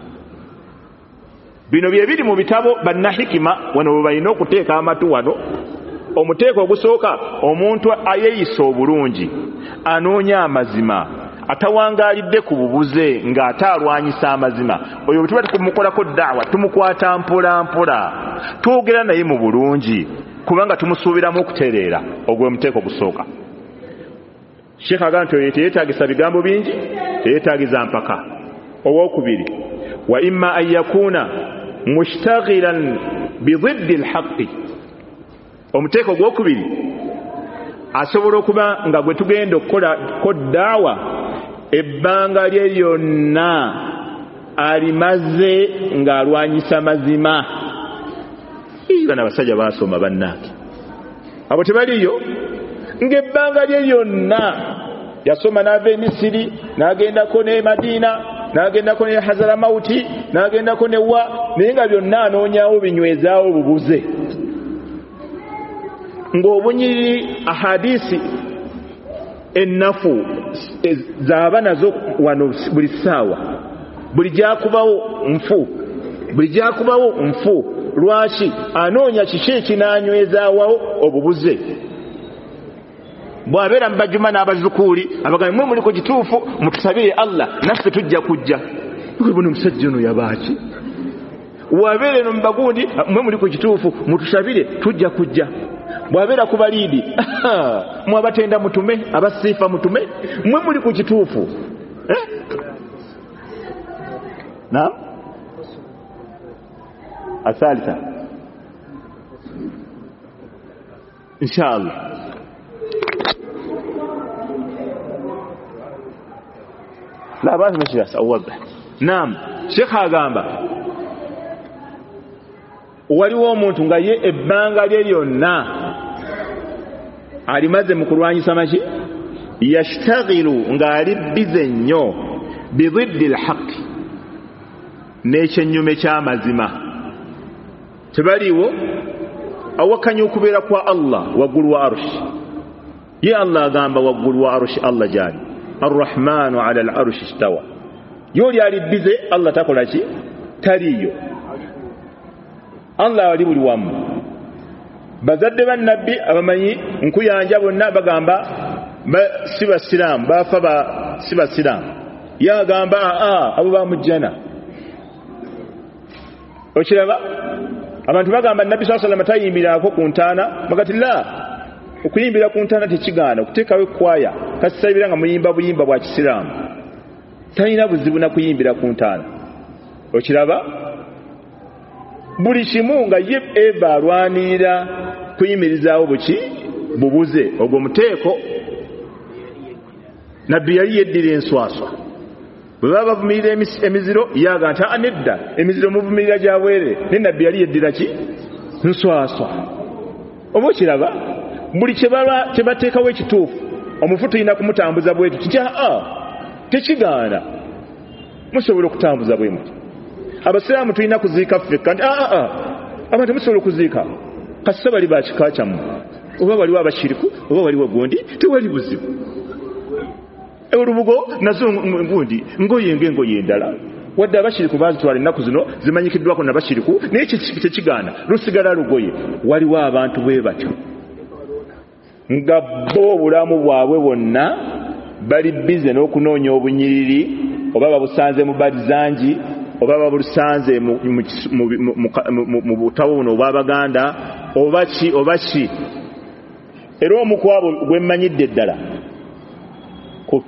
bino bye biri mu bitabo bannahikima wano bwe balina okuteeka amatu wano omuteeko ogusooka omuntu ayeeyisa obulungi anoonya amazima atawangaalidde ku bubuze ng'ate alwanyisa amazima oyo bwe tuba tukumukolako daawa tumukwata mpola mpola twogera naye mu bulungi kubanga tumusuubiramu okutereera ogwo omuteeko ogusooka Sheikh agamba nti oyo teyeetaagisa bigambo bingi teyeetaagiza mpaka owookubiri wa imma an yakuuna mushtaghilan bididdi alhaqqi omuteeko gwokubiri asobola okuba nga gwe tugenda okukolako daawa ebbanga lye lyonna alimaze ng'alwanyisa mazima bana abasajja baasoma bannange abo tebaliyo ng'ebbanga lye lyonna yasoma n'ava e Misiri n'agendako ne Madiina n'agendako ne Hazaramauti n'agendako ne wa naye nga byonna anoonyaawo binywezaawo bubuze ng'obunyiriri ahadisi ennafu zaaba nazo wano buli ssaawa buli gyakubawo nfu lwaki anoonya kiki ekinaanywezaawo obubuze bw'abeera mu bajjuma n'abazukuuli abagambe mwe muliko kituufu mutusabire Allah naffe tujja kujja buno omusajja ono yabaaki bw'abeera eno mu bagundi mwe muliko kituufu mutusabire tujja kujja bw'abeera ku baliidi mwe abatenda mutume abasiifa mutume mwe muli ku kituufu naam asalisa inshallah la basi mashiyas awwadha naam Sheikh agamba waliwo omuntu nga ye ebbanga lye lyonna alimaze mu kulwanyisa maki yashtaghilu ng'ali bize nnyo bididdi alhaqi n'ekyennyume ky'amazima tebaliwo awakanya okubeera kwa Allah waggulu wa arshi ye Allah agamba waggulu wa arshi Allah gyali arrahmanu ala al-arshi istawa yoli ali bize Allah takola ki taliyo Allah ali buli wamu bazadde bannabbi abamanyi nkuyanja bonna bagamba si basiraamu bafa si basiraamu yagamba abo bamujjana okiraba abantu bagamba nabbi sallallahu alaihi wasallam tayimbirako ku ntaana bagati la okuyimbira ku ntaana tekigaana okuteekawo ekwaya kasabira nga muyimba buyimba bwa kisiraamu talina buzibu na kuyimbira ku ntaana okiraba buli kimu nga ye eva alwanirira kuyimirizaawo buki bubuze ogwo muteeko nabbi yali yeddira enswaswa bwe baba bavumirira emiziro yaga nti nedda emiziro muvumirira gyabwere ne nabbi yali yeddira ki nswaswa oba okiraba buli kye bateekawo ekituufu omufu tulina kumutambuza bwetu kitya tekigaana musobola okutambuza bwe muti abasiraamu tulina kuziika ffekka nti abantu musobola okuziika kasita bali bakika kyammwe oba waliwo abashiriku oba waliwo gundi tewali buzibu olubugo nazo gundi ngoye ng'engoye endala wadde abashiriku bazitwala ennaku zino zimanyikiddwako nabashiriku naye tekigaana lusigala lugoye waliwo abantu bwe batyo nga bo obulamu bwabwe bwonna bali bize n'okunoonya obunyiriri oba babusanze mu barizanji oba babusanze mu butabo buno obw'Abaganda oba ki era omukwabo gwe mmanyidde ddala ku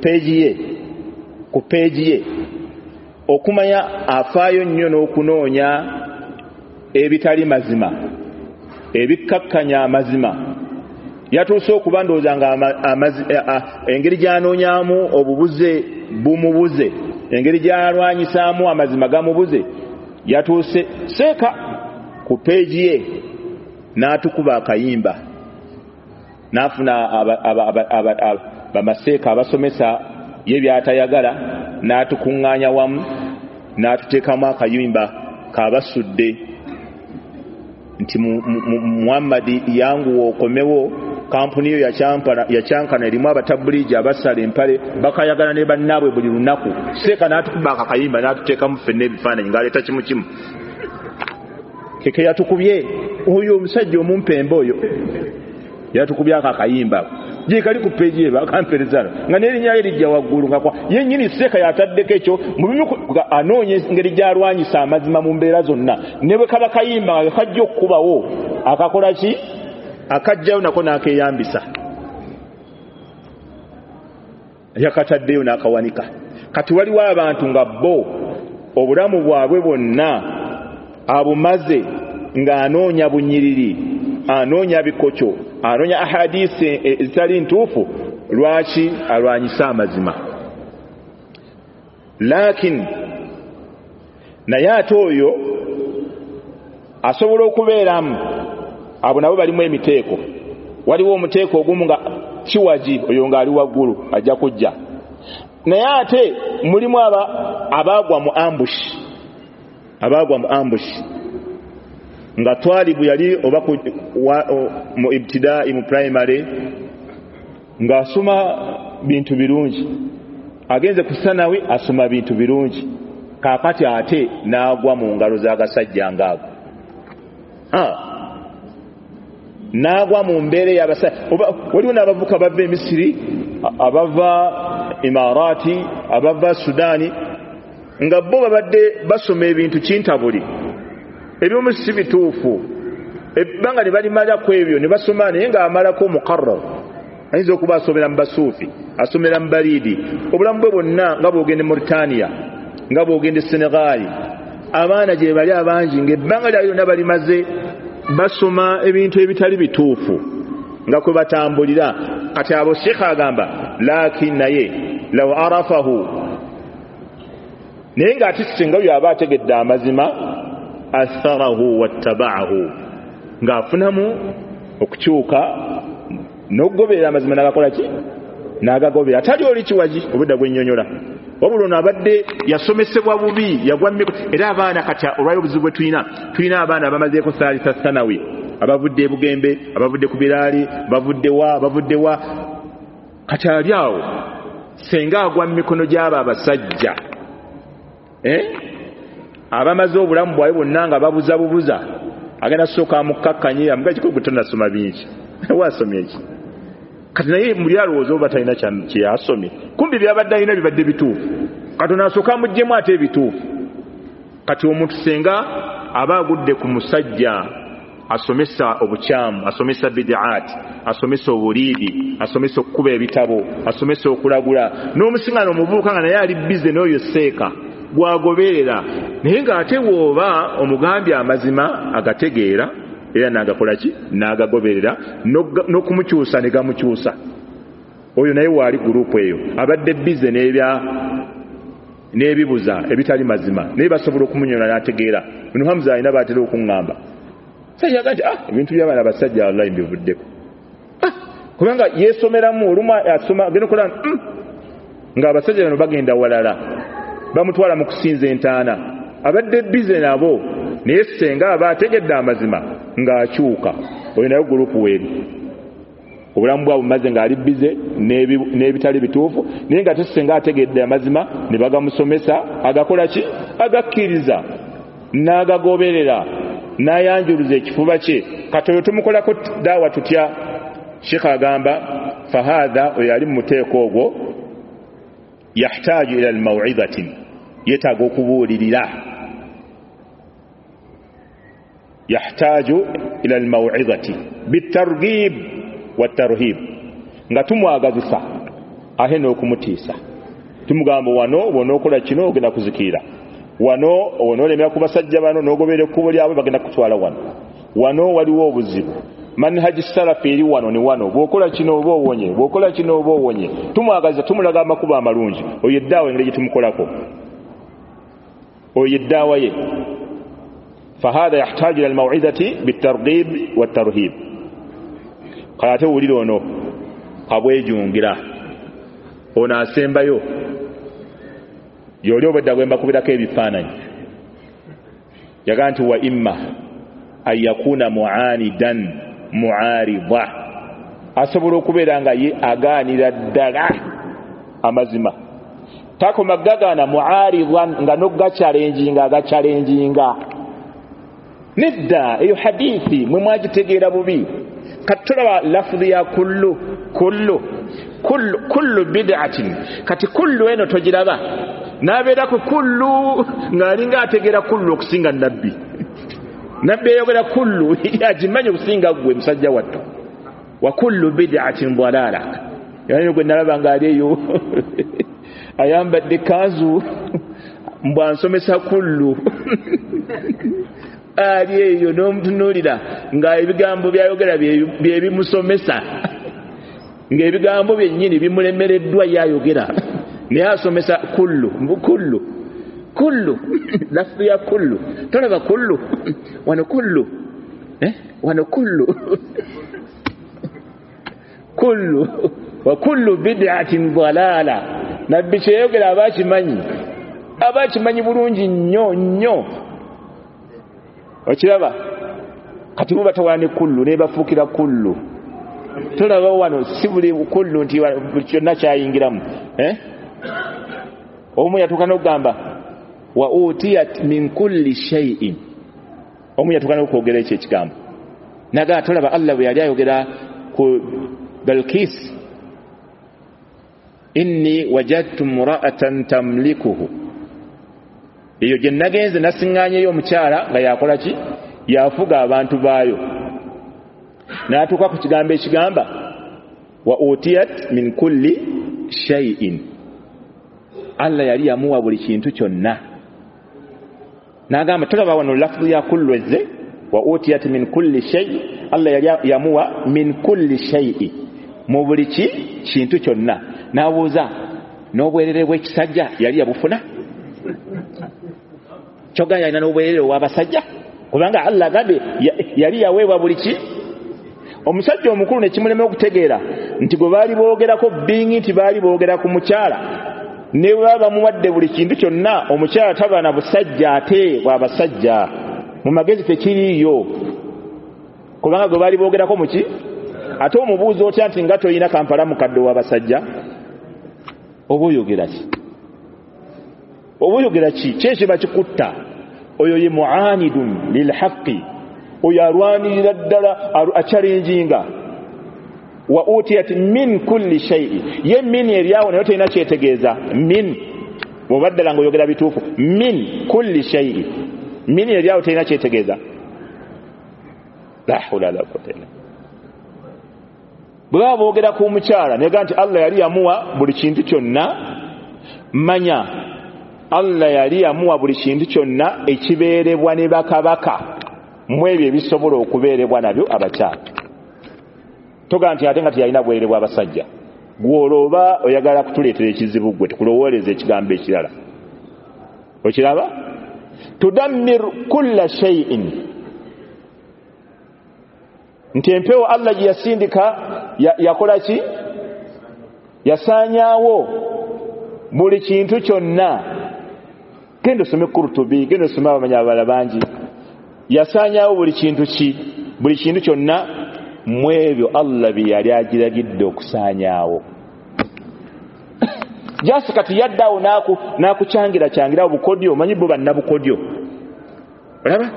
peegi ye okumanya afaayo nnyo n'okunoonya ebitali mazima ebikkakkanya amazima yatuuse okuba ndowooza nga engeri gy'anoonyaamu obubuze bumubuze engeri gy'alwanyisaamu amazima gamubuze yatuuse seeka ku peegi ye n'atukuba akayimba n'afuna bamaseeka abasomesa ye by'atayagala n'atukuŋŋaanya wamu n'atuteekamu akayimba kaabasudde nti Muhammadi yanguwa okomewo kampuni yo yakyankana erimu abatabuliji abasala empale bakayagala ne bannaabwe buli lunaku seeka n'atukuba akakayimba n'atuteekamu ffenna ebifaananyi ng'aleeta kimu kimu keke yatukubye oyo omusajja omumpembe oyo yatukubye akakayimba jekali ku peegi ye bakamperezano nga n'erinnya lye lijja waggulu nga yennyini seeka yataddeko ekyo mu bimu anoonya engeri gy'alwanyisa amazima mu mbeera zonna ne bwe kaba kayimba nga kajja okukubawo akakola ki akajjayo nako n'akeeyambisa yakataddeyo n'akawanika kati waliwo abantu nga bo obulamu bwabwe bwonna abumaze ng'anoonya bunyiriri anoonya bikokyo anoonya ahadisi ezitali ntuufu lwaki alwanyisa amazima lakin naye ate oyo asobola okubeeramu abo nabo balimu emiteeko waliwo omuteeko ogumu nga kiwaji oyo ng'ali waggulu ajja kujja naye ate mulimu abaagwa mu ambush nga twalibu yali oba mu ibtidai mu primary ng'asoma bintu birungi agenze ku sanawi asoma bintu birungi kaakati ate n'agwa mu ngalo z'agasajja ngaago n'agwa mu mbeera y'abasajja waliwo n'abavuka bava emisiri abava imarati abava sudaani nga bo babadde basoma ebintu kintabuli ebyomu si bituufu ebbanga ne balimalako ebyo ne basoma naye ng'amalako mukarrar ayinza okuba asomera mu basuufi asomera mu baliidi obulamu bwe bwonna nga bw'ogende Mauritania nga bw'ogende Senegali abaana gye bali abangi ng'ebbanga lyali lyonna balimaze basoma ebintu ebitali bituufu nga kwe batambulira kati abo Sheikh agamba lakin naye law arafahu naye ng'ate singa oyo aba ategedde amazima atharahu wattaba'ahu ng'afunamu okukyuka n'okugoberera amazima n'agakola ki n'agagoberera atali oli kiwaji obudda gwennyonnyola wabula ono abadde yasomesebwa bubi yagwa era abaana kati olwayo obuzibu bwe tulina abaana abamazeeko thalitha thanawi abavudde e Bugembe abavudde ku Biraali bavudde wa kati ali awo senga agwa mu mikono gy'abo abasajja abamaze obulamu bwawe bwonna nga babuza agenda kusooka amukkakkanye amuga kiko tonasoma bingi wasomye ki kati naye muli alowooza oba talina kyeyasomye kumbi byabadde alina bibadde bituufu kati onasooka amuggyemu ate ebituufu kati omuntu senga aba agudde ku musajja asomesa obukyamu asomesa bidaati asomesa obuliidi asomesa okukuba ebitabo asomesa okulagula n'omusiŋŋaano omuvubuka nga naye ali bize n'oyo seeka bwagoberera naye ng'ate wooba omugambye amazima agategeera era n'agakola ki n'agagoberera n'okumukyusa ne gamukyusa oyo naye waali gurupu eyo abadde bize n'ebibuza ebitali mazima naye basobola okumunyola n'ategeera bino Hamza alina baatera okuŋŋamba sayaga nti ebintu by'abaana basajja wallahi mbivuddeko kubanga yeesomeramu olumu asoma genda okola ng'abasajja bano bagenda walala bamutwala mu kusinza entaana abadde bize nabo naye senga aba ategedde amazima ng'akyuka oyo nayo gurupu weeri obulamu bwabwe bumaze ng'ali bize n'ebitali bituufu naye nga tesenga ategedde amazima ne bagamusomesa agakola ki agakkiriza n'agagoberera n'ayanjuluza ekifuba kye kati oyo tumukolako daawa tutya Sheikh agamba fahaadha oyo ali mu muteeko ogwo yahtaju ila almaw'izatin yetaaga okubuulirira yahtaju ila almaw'izati bitarghib watarhib nga tumwagazisa ahe n'okumutiisa tumugamba wano bw'onookola kino ogenda kuzikira wano onolemera ku basajja bano n'ogobera ekkubo lyabwe bagenda kutwala wano waliwo obuzibu manhaji salafu eri wano ne wano bw'okola kino oba owonye bw'okola kino oba owonye tumwagaza tumulaga amakubo amalungi oyo eddaawa engeri gye tumukolako oyo eddaawa ye fahadha yahtaju ila almaw'idhati bitarghib watarhib kale ate wulira ono kabwejungira ono asembayo yoli obedda gwemba kubirako ebifaananyi yagaa nti wa imma an yakuna mu'anidan mu'arida asobola okubeera nga ye agaanira ddala amazima takoma gagaana mu'aridan nga agacyalenjinga nedda eyo hadithi mwe mwagitegeera bubi kati tulaba lafudhi ya kullu bid'atin kati kullu eno togiraba nabeerako kullu ng'alinga ategeera kullu okusinga nabbi eyogera kullu agimanyi okusinga gwe musajja wattu wa kullu bid'atin dalala yani gwe nalaba ng'ali eyo ayambadde kanzu mbw ansomesa kullu ali eyo n'omutunuulira nga ebigambo byayogera byebimusomesa ng'ebigambo byennyini bimulemereddwa yayogera naye asomesa kullu lafu ya kullu tolaba kullu wano kullu wa kullu bid'atin dalala nabbi kyeyogera abakimanyi bulungi nnyo okiraba kati muba tawane kullu nebafuukira kullu tolaba wano si buli kullu nti kyonna kyayingiramu omu yatuuka n'okugamba wa utiyat min kulli shay'in omu yatuuka n'okwogera ekyo ekigambo nagaa tolaba Allah bwe yali ayogera ku Balkis inni wajadtu mura'atan tamlikuhu eyo gye nagenze nasiŋŋaanyeyo omukyala nga yakola ki yafuga abantu baayo n'atuuka ku kigambo ekigamba wa utiyat min kulli shay'in Allah yali yamuwa buli kintu kyonna n'agamba tolaba wano lafu ya kullu ezze wa utiyat min kulli shay Allah yali yamuwa min kulli shay'i mu buli kintu kyonna n'abuuza n'obwerere bw'ekisajja yali yabufuna kyoganya alina n'obwerere obw'abasajja kubanga Allah agambye yali yaweebwa buli omusajja omukulu ne kimulema okutegeera nti gwe baali boogerako bingi nti baali boogera ku mukyala ne baba bamuwadde buli kintu kyonna omukyala taba na busajja ate bw'abasajja mu magezi tekiriiyo kubanga gwe baali boogerako muki ate omubuuza otya nti nga toyina kampala mukadde w'abasajja oba oyogera ki kyekyo bakikutta oyo ye mu'anidun lilhaqqi oyo alwanirira ddala akyalenjinga wa utiyat min kulli shay'in ye min eryawo nayo terina kyetegeeza min bw'obaddala ng'oyogera bituufu min kulli shay'in min eryawo terina kyetegeeza la hawla wala quwwata illa bwe baba boogera ku mukyala nega nti Allah yali yamuwa buli kintu kyonna manya Allah yali yamuwa buli kintu kyonna ekibeerebwa ne bakabaka mu ebyo ebisobola okubeerebwa nabyo abakyala toga nti ate nga teyalina bwererebwa abasajja gw'olooba oyagala kutuleetera ekizibu gwe tukulowooleza ekigambo ekirala okiraba tudammir kulla shay'in nti empewo Allah gye yasindika yakola ki yasaanyaawo buli kintu kyonna genda osome Kurtubi genda osome abamanyi abala bangi yasaanyaawo buli kintu kyonna mu ebyo Allah bye yali agiragidde okusaanyaawo jasi kati yaddaawo n'akukyangira obukodyo omanyi bo bannabukodyo olaba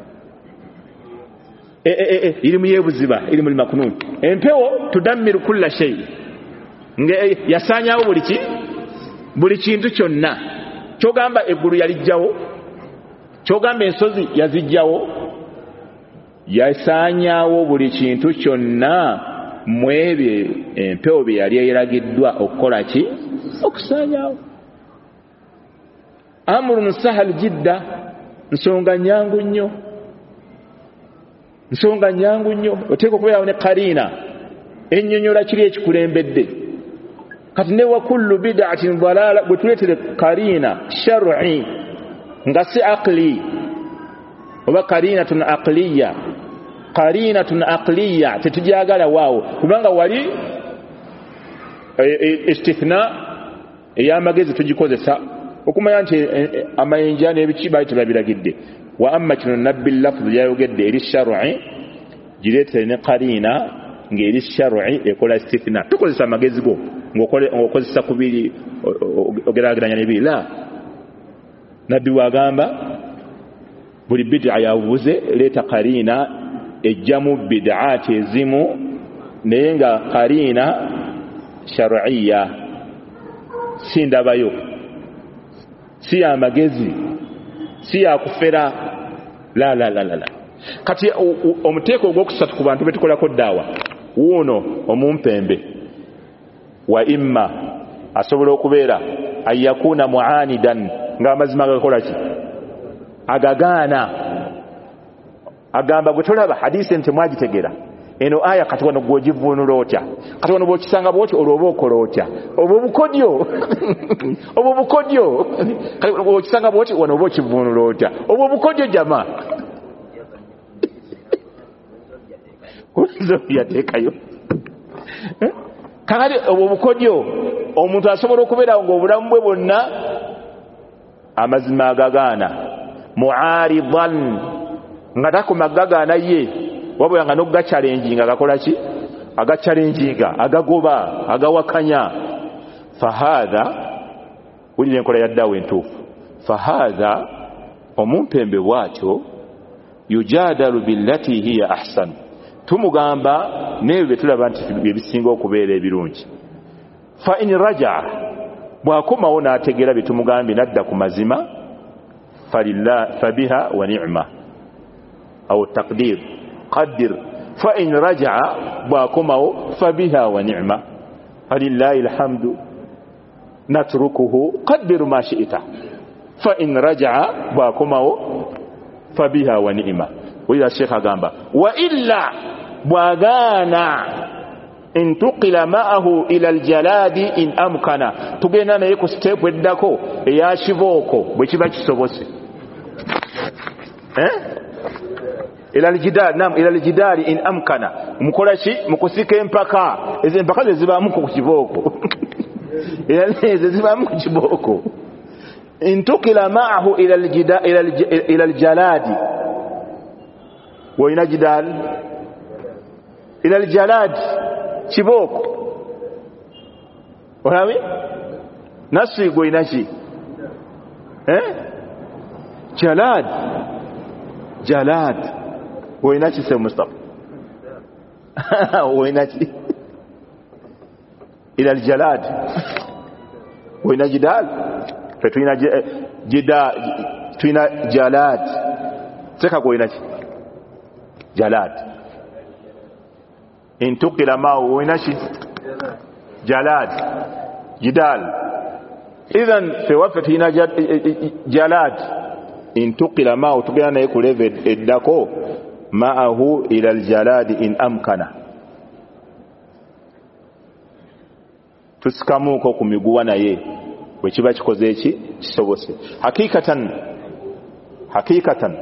iri mu yebuziba iri mu makununi empewo tudammiru kulla shay yasaanyaawo buli kintu kyonna kyogamba eggulu yalijjawo kyogamba ensozi yazijjawo yasaanyaawo buli kintu kyonna mu ebyo empewo bye yali eragiddwa okukola ki okusaanyaawo amrun sahal jidda, nsonga nyangu nnyo, nsonga nyangu nnyo. Oteeka okubeerawo ne qarina ennyonnyola kiri ekikulembedde. Kati ne wa kullu bid'atin dalaala bwe tuleetere qarina shar'i nga si aqli oba qarinatun aqliya, qarinatun aqliya tetujagala waawo kubanga wali istithna ey'amagezi tugikozesa okumanya nti amayinja n'ebiki baali tebabiragidde. Wa amma kino nabbi lafzu yayogedde eri shar'i gireetere ne qarina ng'eri shar'i ekola istithna. Tukozesa amagezi go ng'okozesa kubiri ogeraageranya n'ebiri. La, nabbi wagamba buli bid'a yabuze leeta qarina ejjamu bid'aati ezimu naye nga qarina shar'iyya, si ndabayo, si ya magezi, si ya kufera. La. Kati omuteeko ogwokusatu ku bantu betukolako daawa wuuno omumpembe wa imma asobola okubeera ayakuna muanidan ng'amazima agakola ki agagaana, agamba gwe tolaba hadisi nti mwagitegeera eno aya kati wano gw'ogivuunula otya, kati wano bw'okisanga bw'oti olwo oba okola otya, obwo bukodyo obwo bukodyo, kati bw'okisanga bw'oti wano oba okivuunula otya, obwo bukodyo jama oyinza okuyateekayo. Kakati obwo bukodyo omuntu asobola okubeerawo ng'obulamu bwe bwonna amazima agagaana, mu'aridan nga takoma gagaana ye wabula nga n'ogachalenjinga agakola ki agachalenjinga agagoba agawakanya. Fahadha wulira enkola ya ddaawo entuufu. Fahadha omumpembe bw'atyo yujadalu billati hiya ahsan, tumugamba n'ebyo bye tulaba nti bye bisinga okubeera ebirungi. Fa in raja bw'akomawo n'ategeera bye tumugambye n'adda ku mazima fabiha wa ni'ma aw taqdir qaddir. Fa in raja bw'akomawo fabiha wa ni'ma falillahi alhamdu natrukuhu qaddir ma shi'ta. Fa in raja bw'akomawo fabiha wa ni'ma. Wila Sheikh agamba wa illa bw'agaana intuqila ma'ahu ila aljaladi in amkana, tugenda naye ku step eddako eya kibooko bwe kiba kisobose. Ila aljidal, naam, ila aljidali in amkana, mukola ki mukusika empaka, ezo empaka ze zibaamu ku kibooko ezo zibaamu ku kibooko. Intuqila ma'ahu ila aljaladi, woyina jidal ila aljaladi kibooko olabe nasi goyina ki jalad woyina ki se Mustafa woyina ki ila aljalad woyina jidal fe tuyina jida tuyina jalad seka goyina ki jalad. Intuqila ma'ahu woyina ki jalad jidal. Idhan fe waffe tuyina jalad. Intuqila ma'ahu tugenda naye ku level eddako ma'ahu ila aljaladi in amkana, tusikamuuko ku miguwa naye bwe kiba kikoze eki kisobose. Hakikatan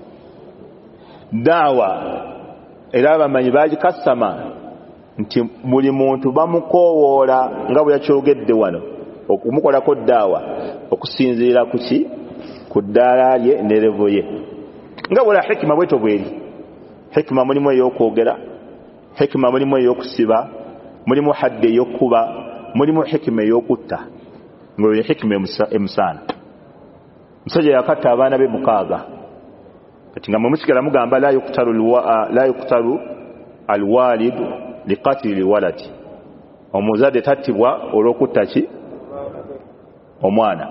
daawa era abamanyi bagikasama nti buli muntu bamukoowoola nga bwe yakyogedde wano okumukolako daawa okusinziira ku ki ku ddaala lye ne levo ye nga bwela hikima bweto bweri. Hikima mulimu ey'okwogera, hikima mulimu ey'okusiba, mulimu hadde ey'okkuba, mulimu hikima ey'okutta, ng'oyo hikima emusaana. Musajja yakatta abaana be 6 kati nga mumusigala mugamba la yuqtalu alwalid liqatli liwaladi, omuzadde tattibwa olw'okutta ki omwana.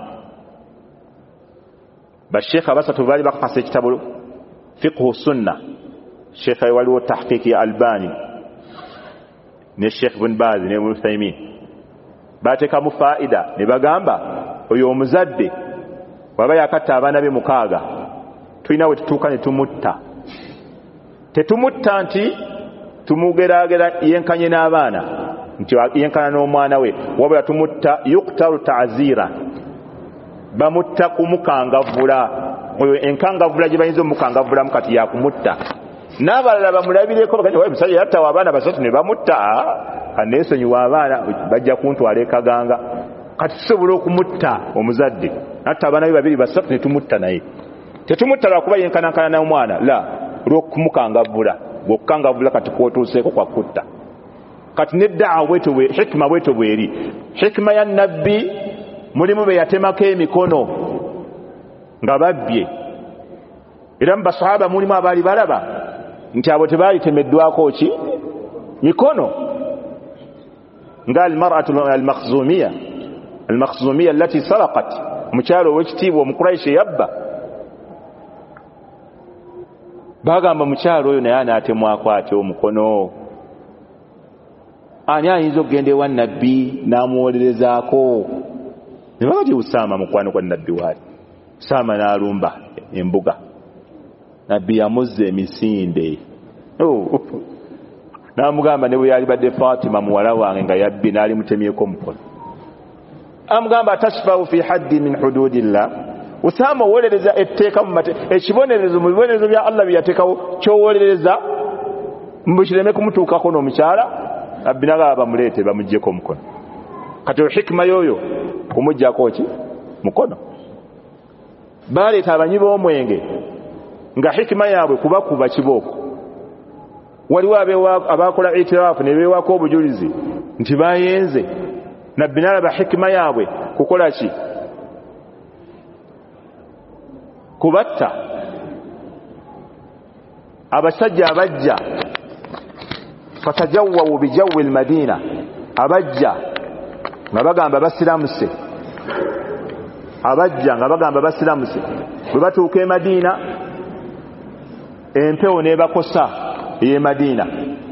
Bashekha basatu baali bakakasa ekitabo fiqhu sunna, Sheikh waliwo tahqiqi Albani ne Sheikh Ibn Baz ne Ibn Uthaymin bateekamu faida ne bagamba oyo omuzadde waba yakatta abaana be 6 tulina we tutuuka ne tumutta. Tetumutta nti tumugeragera yenkanye n'abaana nti yenkana n'omwana we, wabula tumutta yuqtalu ta'zira, bamutta kumukangavula. Oyo enkangavula gye bayinza omukangavulamu kati yakumutta. N'abalala bamulabireko bagati wae musajja yatta abaana basatu ne bamutta, kaneesonyiwa abaana bajja kuntwala ekaganga. Kati tusobola okumutta omuzadde natta abaana be 2 basatu ne tumutta naye. Tetumutta lwakuba yenkanankana n'omwana, la, olw'okumukangavula. Bw'okukangavula kati kwotuuseeko kwa kutta. Kati nedda'a bweto bwe hikima bweto bweri. Hikima ya nabbi mulimu be yatemako emikono nga babbye. Era mu basahaba mulimu abaali balaba nti abo tebaali temeddwako ki mikono, nga almar'atu almakhzumiyya allati saraqat, mukyalo ow'ekitiibwa omukuraishi yabba. Bagamba mukyalo oyo naye anaatemwako ate omukono. Ani ayinza okugenda ewa nabbi n'amuwolerezaako? Ne bagati Usaama mukwano kwa nabbi waali. Usaama n'alumba embuga. Nabbi yamuzza emisinde. N'amugamba ne bwe yali badde Fatima muwala wange nga yabbi n'ali mutemyeko omukono. Amugamba atashfa'u fi haddi min hududillah. Usaama owolereza etteeka mu ekibonerezo mu bibonerezo bya Allah bye yateekawo ky'owolereza mbukireme kumutuukako n'omukyala. Nabbi n'agamba bamuleete bamuggyeko omukono. Kati hikima y'oyo kumuggyako ki mukono. Baleeta abanyi b'omwenge nga hikima yaabwe kubakuba kibooko. Waliwo abakola itiraafu ne beewako obujulizi nti bayenze. Nabbi n'alaba hikima yaabwe kukola ki? Kubatta. Abasajja abajja fatajawwawu bijawwi almadina, abajja nga bagamba basiramuse, abajja nga bagamba basiramuse. Bwe batuuka e Madiina empewo n'ebakosa ey'e Madiina.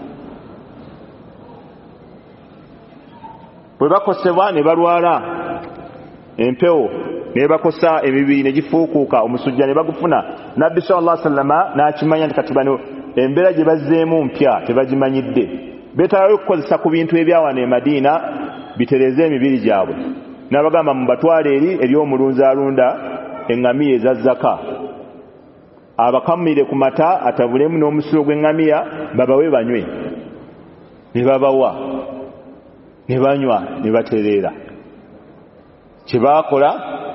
Bwe bakosebwa ne balwala empewo n'ebakosa emibiri ne gifuukuuka, omusujja ne bagufuna. Nabbi sallallahu alaihi wasallam n'akimanya nti kati bano embeera gye bazzeemu mpya tebagimanyidde. Beetaaga okukozesa ku bintu ebyawano e Madiina bitereze emibiri gyabwe. N'abagamba mubatwale eri omulunzi alunda eŋŋamiya eza zaka, abakamire ku mata atabulemu n'omusulo gw'eŋŋamiya, babawe banywe. Ne babawa ne banywa ne batereera. Kye baakola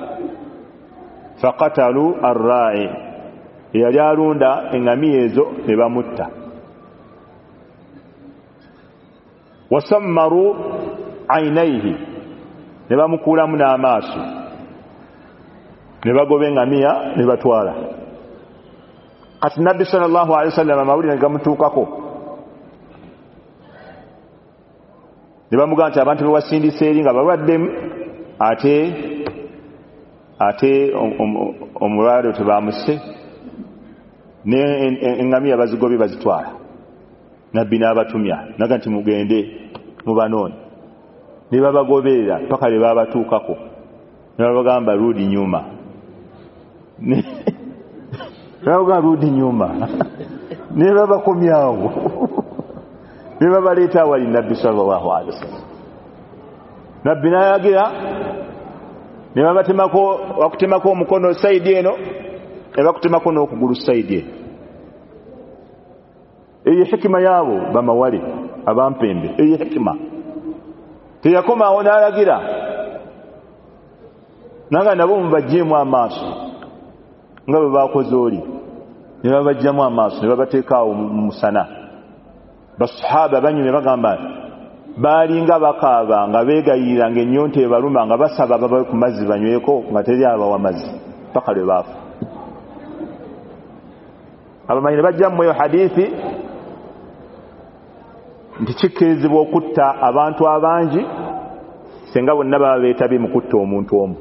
faqatalu arra'i, eyali alunda eŋŋamiya ezo ne bamutta. Wasammaru aynaihi, ne bamukuulamu n'amaaso ne bagoba eŋŋamiya ne batwala. Kati Nabbi sallallahu alaihi wasallam amawulire ne gamutuukako, ne bamugamba nti abantu bewasindisa eri nga balwaddemu, ate omulwalo tebamuse, ne eŋŋamiya bazigobye bazitwala. Nabbi n'abatumya naga nti mugende mubanoone. Ne babagoberera paka lwe babatuukako, ne babagamba rudi nyuma. Babagamba rudi nyuma. Ne babakomyawo ne babaleeta awali Nabbi sallallahu alaihi wasallam. Nabbi n'ayagira ne babatemako, bakutemako omukono sayidi eno, ne bakutemako n'okugulu sayidi eno. Eyo hikima yaabo bamawale abampembe, eyo hikima. Teyakomaawo n'alagira naga nabo mubaggyemu amaaso nga bwe baakoze oli, ne babagyamu amaaso ne babateekaawo mu musana. Basahaba banyume bagamba baalinga bakaaba nga beegayirira ng'ennyonta ebaluma nga basaba babawe ku mazzi banyweko nga teri abawa mazzi paka lwe baafa. Abamanyi ne bajjamu eyo hadithi nti kikkirizibwa okutta abantu abangi senga bonna baba beetabye mu kutta omuntu omu.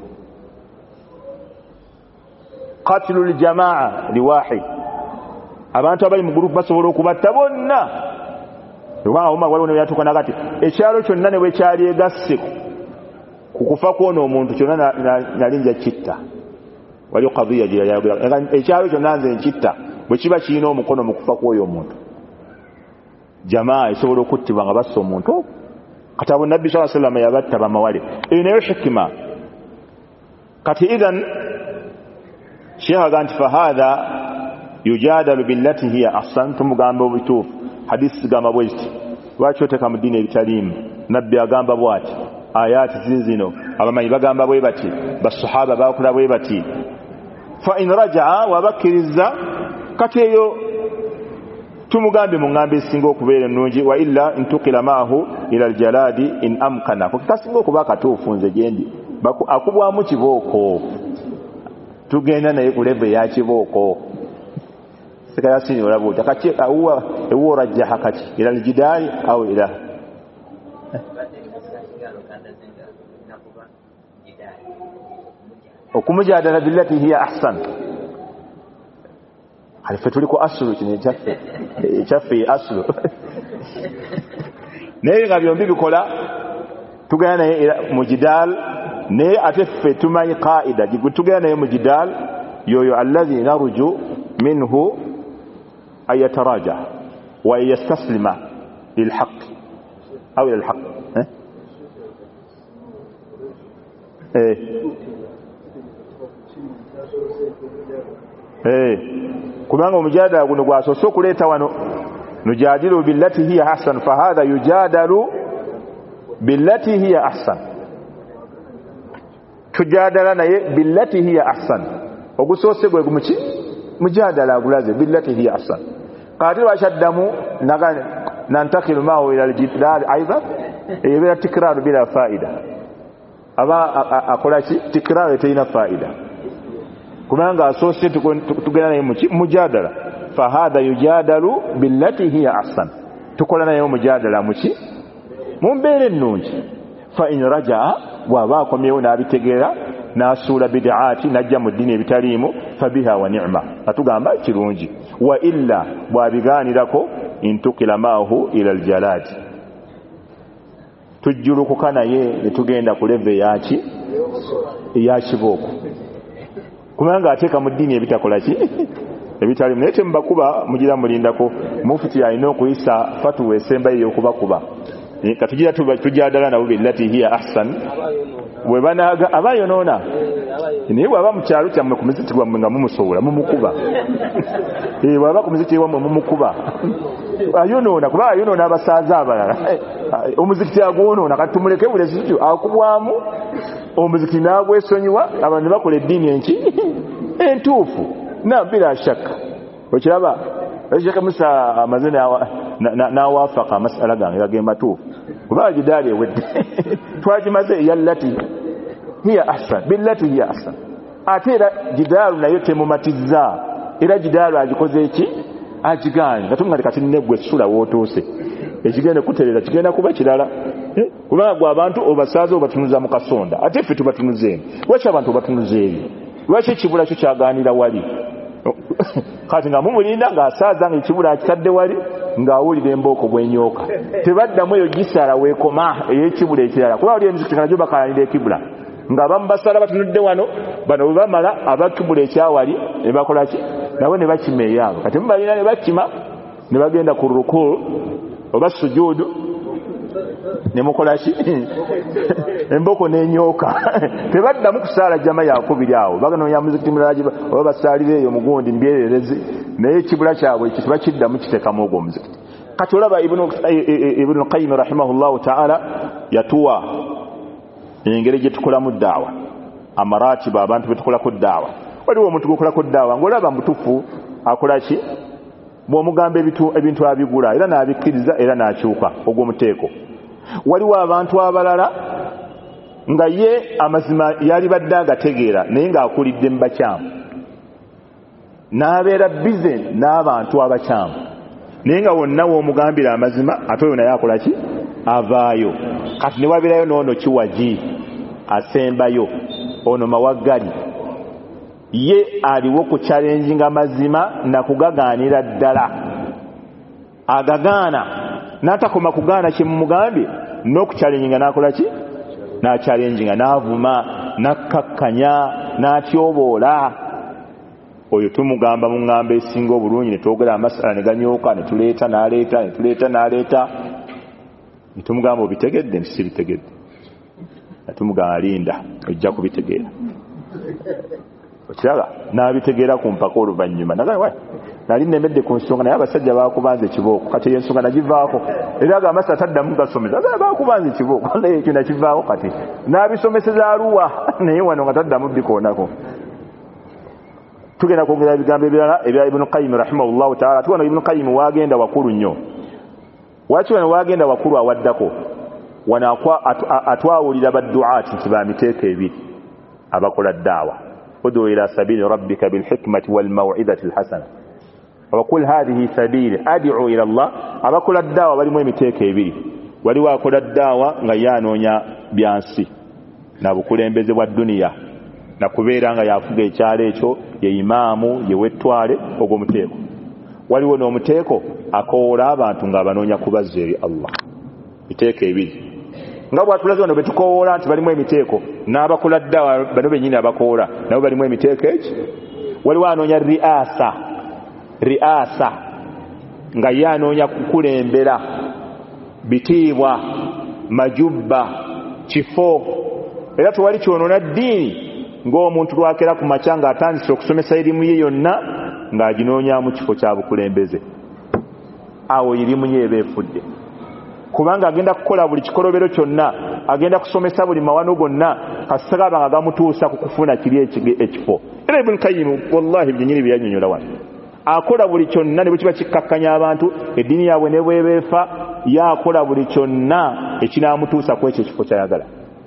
Qatilul jamaa liwahid, abantu abali mu gurupu basobola okubatta bonna. Waliwo ne byatuuka nakati ekyalo kyonna ne bwe kyali egasse ku kufa kw'ono omuntu kyonna nali nja kitta. wali qadhiya gye yayogera ekyalo ekyo nanze nkitta bwe kiba kirina omukono mu kufa kw'oyo omuntu jamaa esobola okuttibwa nga bassa omuntu kati abo nabbi sallallahu alayhi wasallam yabatta bamawale eyo nayo hikima kati idhan sheikh aganti fahadha yujadalu billati hiya ahsan tumugambo bitufu hadisi gamba bwezi lwaki oteka mu dini ebitalimu nabbi agamba bwati ayati zinzino abamanyi bagamba bwe bati basahaba bakola bwe bati fa in rajaa wabakiriza kati eyo tumugambe mu ngambe esinga okubeera ennungi wa illa intukila maahu ila aljaladi in amkana kasinga okuba katuufu nze gyendi akubwamu kibooko tugenda naye ku leve ya kibooko sikayasini olabuuta kati ewo rajjaha kati ila aljidali au ila okumujadala billati hiya ahsan alife tuliko asulu kino ekyaffe asulu naye nga byombi bikola tugenda naye mujidal naye ate ffe tumanyi qaida tugenda naye mujidal yoyo alladhi naruju minhu an yataraja wa yastaslima lilhaq au ila alhaq kubanga omujadala guno gwasoose okuleeta wano nujadilu billati hiya ahsan fahadha yujadalu billati hiya ahsan tujadala naye billati hiya ahsan ogusoose gwe gumuki mujadala agulaze billati hiya ahsan kati bashaddamu nantakilu maahu ila aljidal aidan ebera tikraru bila faida aba akolaki tikraru eterina faida kubanga asoose tugenda naye mujadala fahadha yujadalu billati hiya ahsan tukola naye mujadala muki mumbeere ennungi fa in rajaa bw'aba akomyewo n'abitegeera n'asuula bid'aati n'ajja mu ddiini ebitaliimu fabiha wa ni'ma atugamba kirungi wa illa bw'abigaanirako intukila maahu ila aljalad tujjulukuka naye ne tugenda ku leve yaki eya kibooko kubanga ateeka mu ddiini ebitakola ki ebitaliimu naye temubakuba mugira mulindako mufti alina okuyisa fatuwa esembayo ey'okubakuba katugira tujadala nabo billati hiya ahsan webanaga abayonoona naye bw'aba mu kyalo kyammwe ku muzikiti gwammwe nga mumusobola mumukuba bw'aba ku muzikiti wammwe mumukuba ayonoona kuba ayonoona abasaaza abalala omuzikiti agwonoona kati tumuleke bulezi tutyo akubwamu omuzikiti n'agwesonyiwa abantu ne bakola eddiini enki entuufu bila shakka okiraba Sheikh Musa amazene n'awafaka amasala gange gagenda tuufu kuba jidali ewedde twagimaze yallati hiya ahsan billati hiya ahsan ate era jidalu nayo temumatizza era jidalu agikoze eki agiganye katunga kati negwe sula wotoose ekigenda kuterera kigenda kuba kirala kubanga gwa abantu obasaaza obatunuza mu kasonda ate ffe tubatunuzeemu lwaki abantu obatunuzeeyo lwaki ekibula kyo kyaganira wali kati nga mumulinda ng'asaaza nga ekibula akitadde wali ng'awulira embooko bw'enyooka tebaddamu eyo gisala weekoma ey'ekibula ekirala kuba wali emizikiti nga nagyo bakalanira ekibula ng'abamu basala batunudde wano bano bwe bamala abakibula ekyawali ne bakola ki nabo ne bakima eyaabo kati mubalina ne bakima ne bagenda ku rukuu oba sujuudu ne mukola ki emboko n'enyooka tebaddamu kusaala jama yakubiri awo baganoonya muzikiti mulala oba basaalira eyo mugundi mbyererezi naye ekibula kyabwe ekyo tebakiddamu kitekamu ogwo omuzikiti kati olaba ibnu qayyim rahimahullahu taala yatuwa engeri gye tukolamu ddaawa amaratiba abantu betukolako ddaawa waliwo omuntu gwekolako ddaawa ng'olaba mutufu akola ki bw'omugamba ebintu abigula era n'abikkiriza era n'akyuka ogw'omuteeko waliwo abantu abalala nga ye amazima yali badde agategeera naye ng'akulidde mu bakyamu n'abeera bize n'abantu abakyamu naye nga wonna w'omugambira amazima ate oyo naye akola ki avaayo kati ne wabeerayo n'ono kiwagi asembayo ono mawaggali ye aliwo ku challenging amazima na kugagaanira ddala agagaana n'atakoma kugaana kyemumugambe n'okuchallenginga n'akola ki n'achallenginga n'avuma n'akkakkanya n'atyoboola oyo tumugamba mu ngamba esinga obulungi ne twogera amasala ne ganyooka ne tuleeta n'aleeta ne tumugamba obitegedde nti sibitegedde ne tumugamba linda ojja kubitegeera okiraba n'abitegeera ku mpaka oluvannyuma nali nemedde ku nsonga naye abasajja bakubanza ekibooko kati eyo ensonga nagivaako era aga amasala taddamu gasomeza bakubanza ekibooko naye ekyo nakivaako kati n'abisomeseza aluwa naye wano nga taddamu bikoonako. Tugenda kwongera ebigambo ebirala ebya Ibn Qayyim rahimahullahu ta'ala. Tuwana Ibn Qayyim wagenda wakulu nnyo. Waki wano wagenda wakulu awaddako wana atwawulira badduati nti bamiteeka ebiri abakola daawa udu ila sabili rabbika bilhikmati walmaw'idati alhasana وقل هذه سبيل أدعو إلى الله أبقول الدعوة bali mu emiteeka ebiri waliwo akola daawa nga yanoonya byansi nabukulembeze bwa duniya nakubeera nga yafuga ekyalo ekyo ye imaamu ye wettwale ogwo muteeko waliwo n'omuteeko akoola abantu nga abanoonya kubazza eri Allah miteeka ebiri nga bwatulaze wano betukoola nti balimu emiteeko n'abakola daawa bano bennyini abakoola nabo balimu emiteeko eki waliwo anoonya riasa nga yanoonya kukulembera bitiibwa majubba kifo era tewali kyonoona ddiini ng'omuntu lwakera ku makya nga atandise okusomesa erimu ye yonna ng'aginoonyamu kifo kya bukulembeze awo erimu ye eba efudde kubanga agenda kukola buli kikolobero kyonna agenda kusomesa buli mawano gonna kasagaba nga gamutuusa ku kufuna kiri ekifo era Ibn Qayyim wallahi byennyini byanyonyola wano akola buli kyonna ne bwe kiba kikkakkanya abantu eddiini yaabwe ne bwebeefa yakola buli kyonna ekinaamutuusa ku ekyo ekifo kyayagala.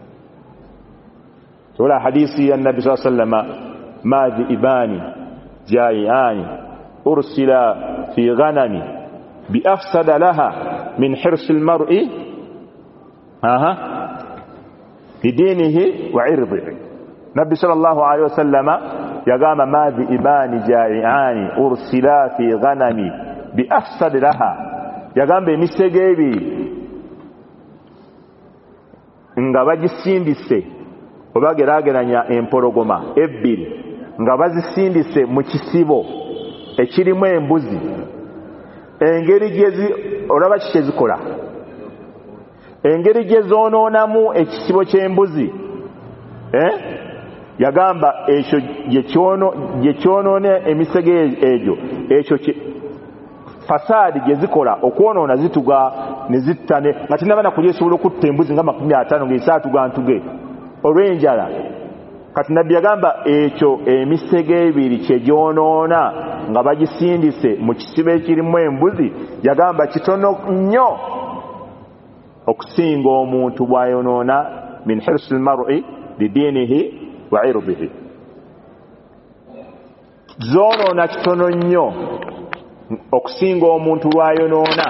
Tola hadisi ya Nabi sallallahu alayhi wasallam madhi ibani jaiani ursila fi ghanami bi afsada laha min hirsi almar'i bidinihi wa irdihi. Nabi sallallahu alayhi wasallam yagamba madhi ibani jaiani ursila fi ghanami bi afsada laha yagamba emisege ebiri nga bagisindise obagerageranya empologoma ebbiri nga bazisindise mu kisibo ekirimu embuzi engeri gyezi olaba kikyezikola engeri gyezonoonamu ekisibo ky'embuzi yagamba ekyo gyekyonoona emisege egyo ekyo fasaadi gyezikola okwonoona zituga ne zittane nga tinabana kulya esobola okutta embuzi nga 50 ng'esaatuga ntuge olw'enjala. Kati Nabbi yagamba ekyo emisege ebiri kyegyonoona nga bagisindise mu kisibo ekirimu embuzi yagamba kitono nnyo okusinga omuntu bw'ayonoona min hirsi almar'i lidiinihi wa irdihi. Zoonoona kitono nnyo okusinga omuntu lw'ayonoona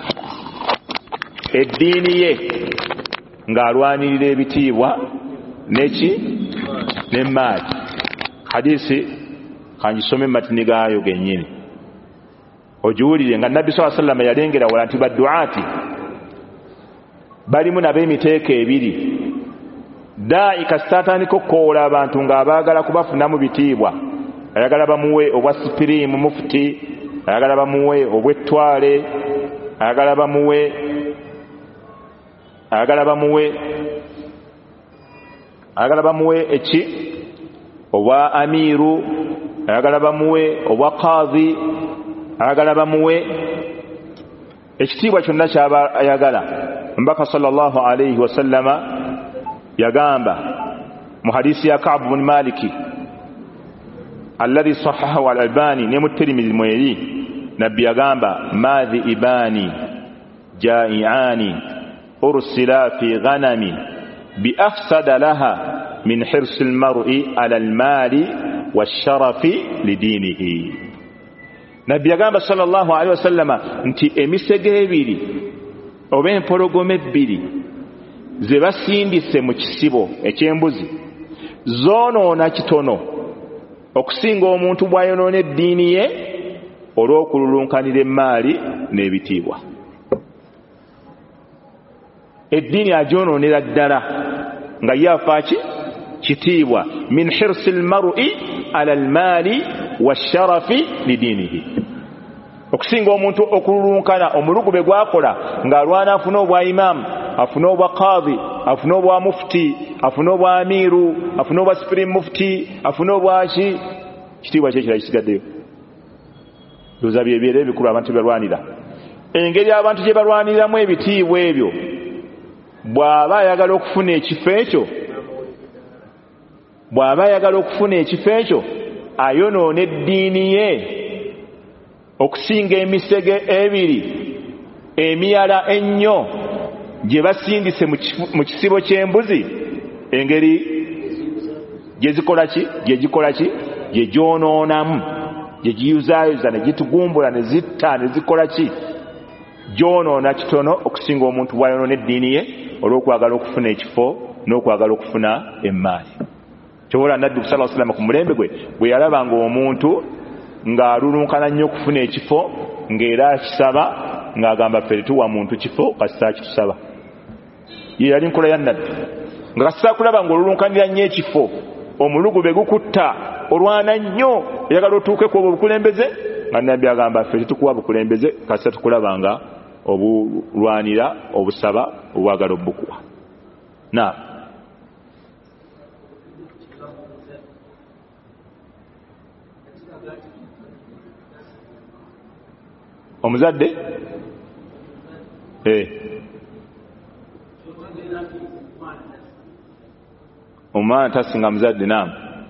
eddiini ye ng'alwanirira ebitiibwa neki n'emaali. Hadisi kangisome matini gaayo gennyini ogiwulire nga Nabbi sallallahu alayhi wasallam yalengera wala nti badduati balimu n'ab'emiteeka ebiri daayi kasitaatandika okukoola abantu ng'abaagala kubafunamu bitiibwa ayagala bamuwe obwa sipiriimu mufuti ayagala bamuwe obw'ettwale ayagala bamuwe eki obwa amiru ayagala bamuwe obwa qaadhi ayagala bamuwe ekitiibwa kyonna kyaba ayagala. Mbaka sallallahu alayhi wasallama yagamba mu hadisi ya Ka'b bin Maliki alladhi sahahahu al-Albani ne mu Tirmidhi mweri Nabbi yagamba madhi ibani jaiani ursila fi ghanami bi afsada laha min hirsi almar'i ala almali washarafi lidinihi. Nabbi yagamba sallallahu alaihi wasallama nti emisege ebiri oba empologoma ebbiri ze basindise mu kisibo eky'embuzi zoonoona kitono okusinga omuntu bw'ayonoona eddiini ye olw'okululunkanira emaali n'ebitiibwa. Eddiini agyonoonera ddala nga yafaaki kitiibwa min hirsi almar'i ala almaali washarafi lidinihi. Okusinga omuntu okululunkana omulugube gwakola ng'alwana afuna obwa imam, afuna obwa qadhi, afuna obwa mufti, afuna obwa amiru, afuna obwa supreme mufti, afuna obwa kitiibwa kye kirala kisigaddeyo. Doza byebyera ebikulu abantu balwanira. Engeri abantu gye balwaniramu ebitiibwa ebyo, bw'aba ayagala okufuna ekifo ekyo, ayonoona eddiini ye okusinga emisege ebiri emiyala ennyo gye basindise mu kisibo ky'embuzi. Engeri gye gikola ki gye gyonoonamu, gye giyuzaayoza ne gitugumbula ne zitta ne zikola ki, gyonoona kitono okusinga omuntu bw'ayonoona eddiini ye olw'okwagala okufuna ekifo n'okwagala okufuna emmaali. Kyobola Nabbi sallallahu alaihi wasallam ku mulembe gwe bwe yalabanga omuntu ng'alulunkana nnyo okufuna ekifo ng'era akisaba ng'agamba ffe tetuwa muntu kifo kasita kitusaba. Ye yali nkola ya Nabbi nga kasita kulaba ng'olulunkanira nnyo ekifo, omulugube gukutta, olwana nnyo eyagala otuuke ku obwo obukulembeze, nga Nabbi agamba ffe tetukuwa bukulembeze kasita tukulaba nga obulwanira obusaba obwagala obukuwa. Na omuzadde omwana tasinga muzadde. Naam,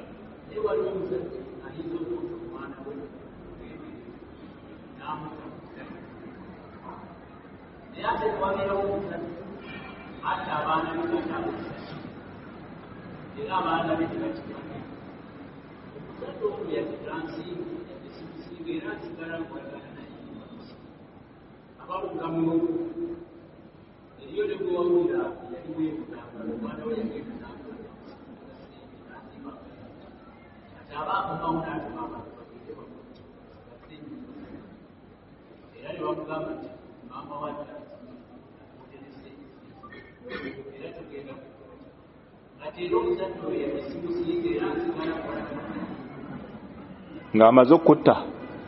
ng'amaze okutta.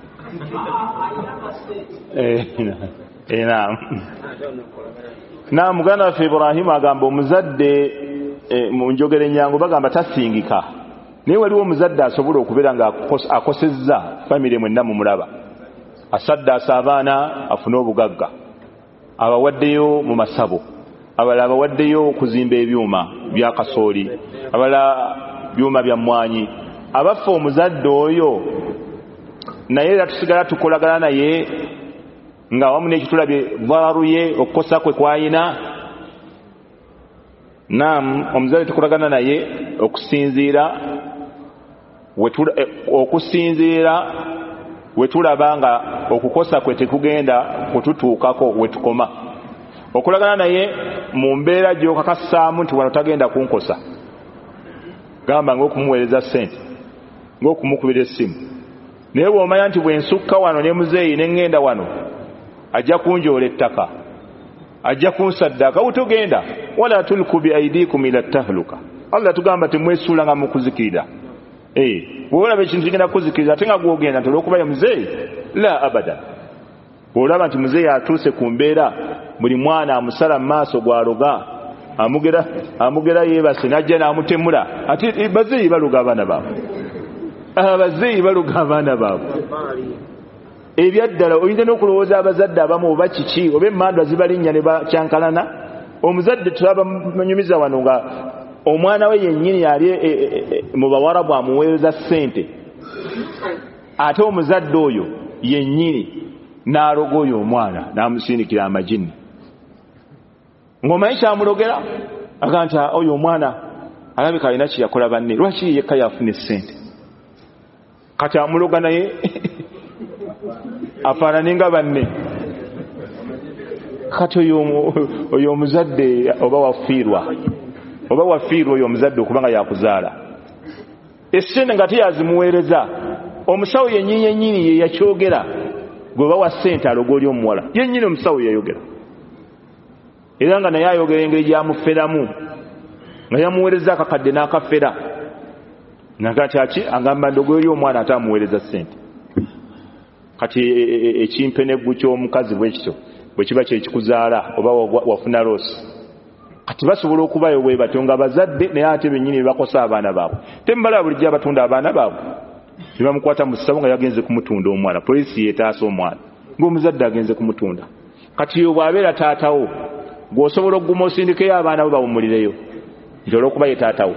Naam, muganda waffe Ibrahimu agamba omuzadde mu njogera ennyangu bagamba tasingika, naye waliwo omuzadde asobola okubeera ng'akosezza famire mwenna mu mulaba, asaddaasa abaana afune obugagga, abawaddeyo mu masabo, abalala abawaddeyo okuzimba ebyuma bya kasooli, abalala byuma bya mmwanyi. Abaffe omuzadde oyo naye era tusigala tukolagana naye nga wamu n'ekitulabye vararuye okukosa kwe kwayina. Naam, omuzadde tukolagana naye okusinziira wetulaba nga okukosa kwe tekugenda kututuukako wetukoma. Okulagana naye mu mbeera gy'okakasaamu nti wano tagenda kunkosa, gamba ng'okumuweereza ssente, ng'okumukubira essimu. Naye bw'omanya nti bwe nsukka wano ne muzeeyi ne ŋŋenda wano ajja kunjoola ettaka, ajja kunsaddaaka, wetugenda wala tulku bi aidikum ila tahluka. Allah tugamba temwesuula nga mukuzikirira. Bw'olaba ekintu kigenda kukuzikiriza ate nga gwogenda nti olw'okuba ye muzeeyi, la abada. Bw'olaba nti muzeeyi atuuse ku mbeera buli mwana amusala mu maaso gw'aloga, amugera yeebase n'ajja n'amutemula, ate bazeeyi baluga abaana baabwe. Abazeeyi baluga abaana baabwe. Ebyaddala oyinza n'okulowooza abazadde abamu oba kiki, oba emmandwa zibalinnya ne bakyankalana. Omuzadde tulaba munyumiza wano nga omwana we yennyini yali mu Bawarabu amuweereza ssente, ate omuzadde oyo yennyini n'aloga oyo omwana n'amusindikira amajini. Ng'omanyi kyamulogera aga nti oyo omwana alabika alina kye yakola banne, lwaki yekka yafuna essente? Kati amuloga naye afaanane nga banne. Kati oyo omuzadde oba wafiirwa oyo omuzadde okubanga yakuzaala essente nga teyazimuweereza. Omusawo yennyini ye yakyogera, gwe oba wa ssente aloga oli omuwala yennyini omusawo yayogera, era nga naye ayogera engeri gyamuferamu, nga yamuweereza akakadde n'akafera. nakati agamba ndogoyo y'omwana atamuweereza ssente kati ekimpeneggu ky'omukazi bwekityo bwe kiba kyekikuzaala oba wafuna loosi kati basobola okubayo bwe batyo nga bazadde naye ate bennyini bakosa abaana baabwe tembala bulijjo abatunda abaana baabwe ne bamukwata mu ssabo nga yagenze kumutunda omwana poliisi yeetaasa omwana ng'omuzadde agenze kumutunda kati yo bw'abeera taatawo gw'osobola okuguma osindikeyo abaana bo bawumulireyo nti olw'okuba ye taatawo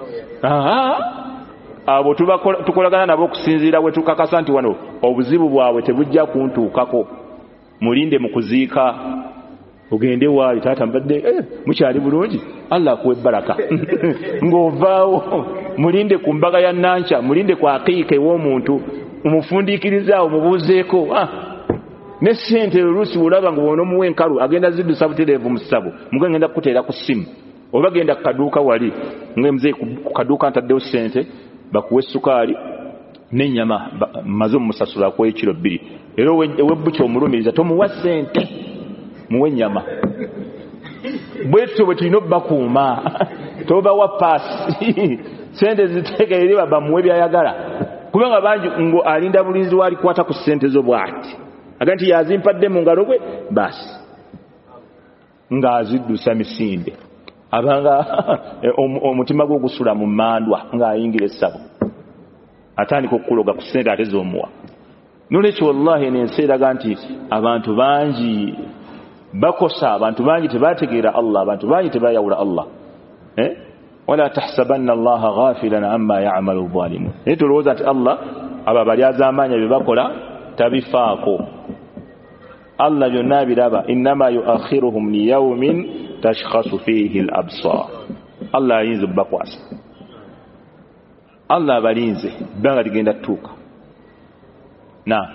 abo tukolagana nabo okusinziira bwe tukakasa nti wano obuzibu bwabwe tebujja kuntuukako mulinde mu kuziika ogende waali taata mbadde mukyali bulungi Allah akuwe baraka ng'ovaawo mulinde ku mbaga ya nanca mulinde ku aqiika ew'omuntu umufundiikirizaawo mubuuzeeko ne ssente oluusi olaba nga wona omuwa enkalu agenda ziddusa butereevu mu ssabo muge ngenda kukuteera ku ssimu oba genda ku kaduuka wali ngaemuzeeyi ku kaduuka ntaddewo ssente bakuwa essukaali n'ennyama maze omusasula ku ekiro 2 era owebbuki omulumiriza tomuwa ssente muwe ennyama bwetyo bwe tulina obbakuuma tobawa paasi ssente ziteekere eri baba muwe byayagala kubanga bangi ngo alinda bulinzi walikwata ku ssente zo bw'ati aga nti yazimpadde mu ngalo gwe baasi ng'aziddusa misinde abanga omutima gwe gusula mu mandwa ng'ayingira essabo atandika okukuloga ku ssente ate z'omuwa nolwekyo wallahi n'ensi eraga nti abantu bangi bakosa abantu bangi tebategeera Allah abantu bangi tebayawula Allah wala tahsabanna allaha ghafilan amma ya'malu adh-dhalimun naye tolowooza nti Allah abo abalyazaamaanya bye bakola tabifaako Allah byonna biraba innama yuakhiruhum liyawmin tashkhasu fihi al-absar Allah ayinza bakwasa Allah abalinze bbanga ligenda tutuuka na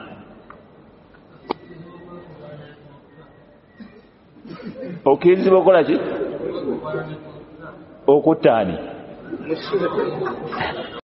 okkirizibwa okola ki okutta ani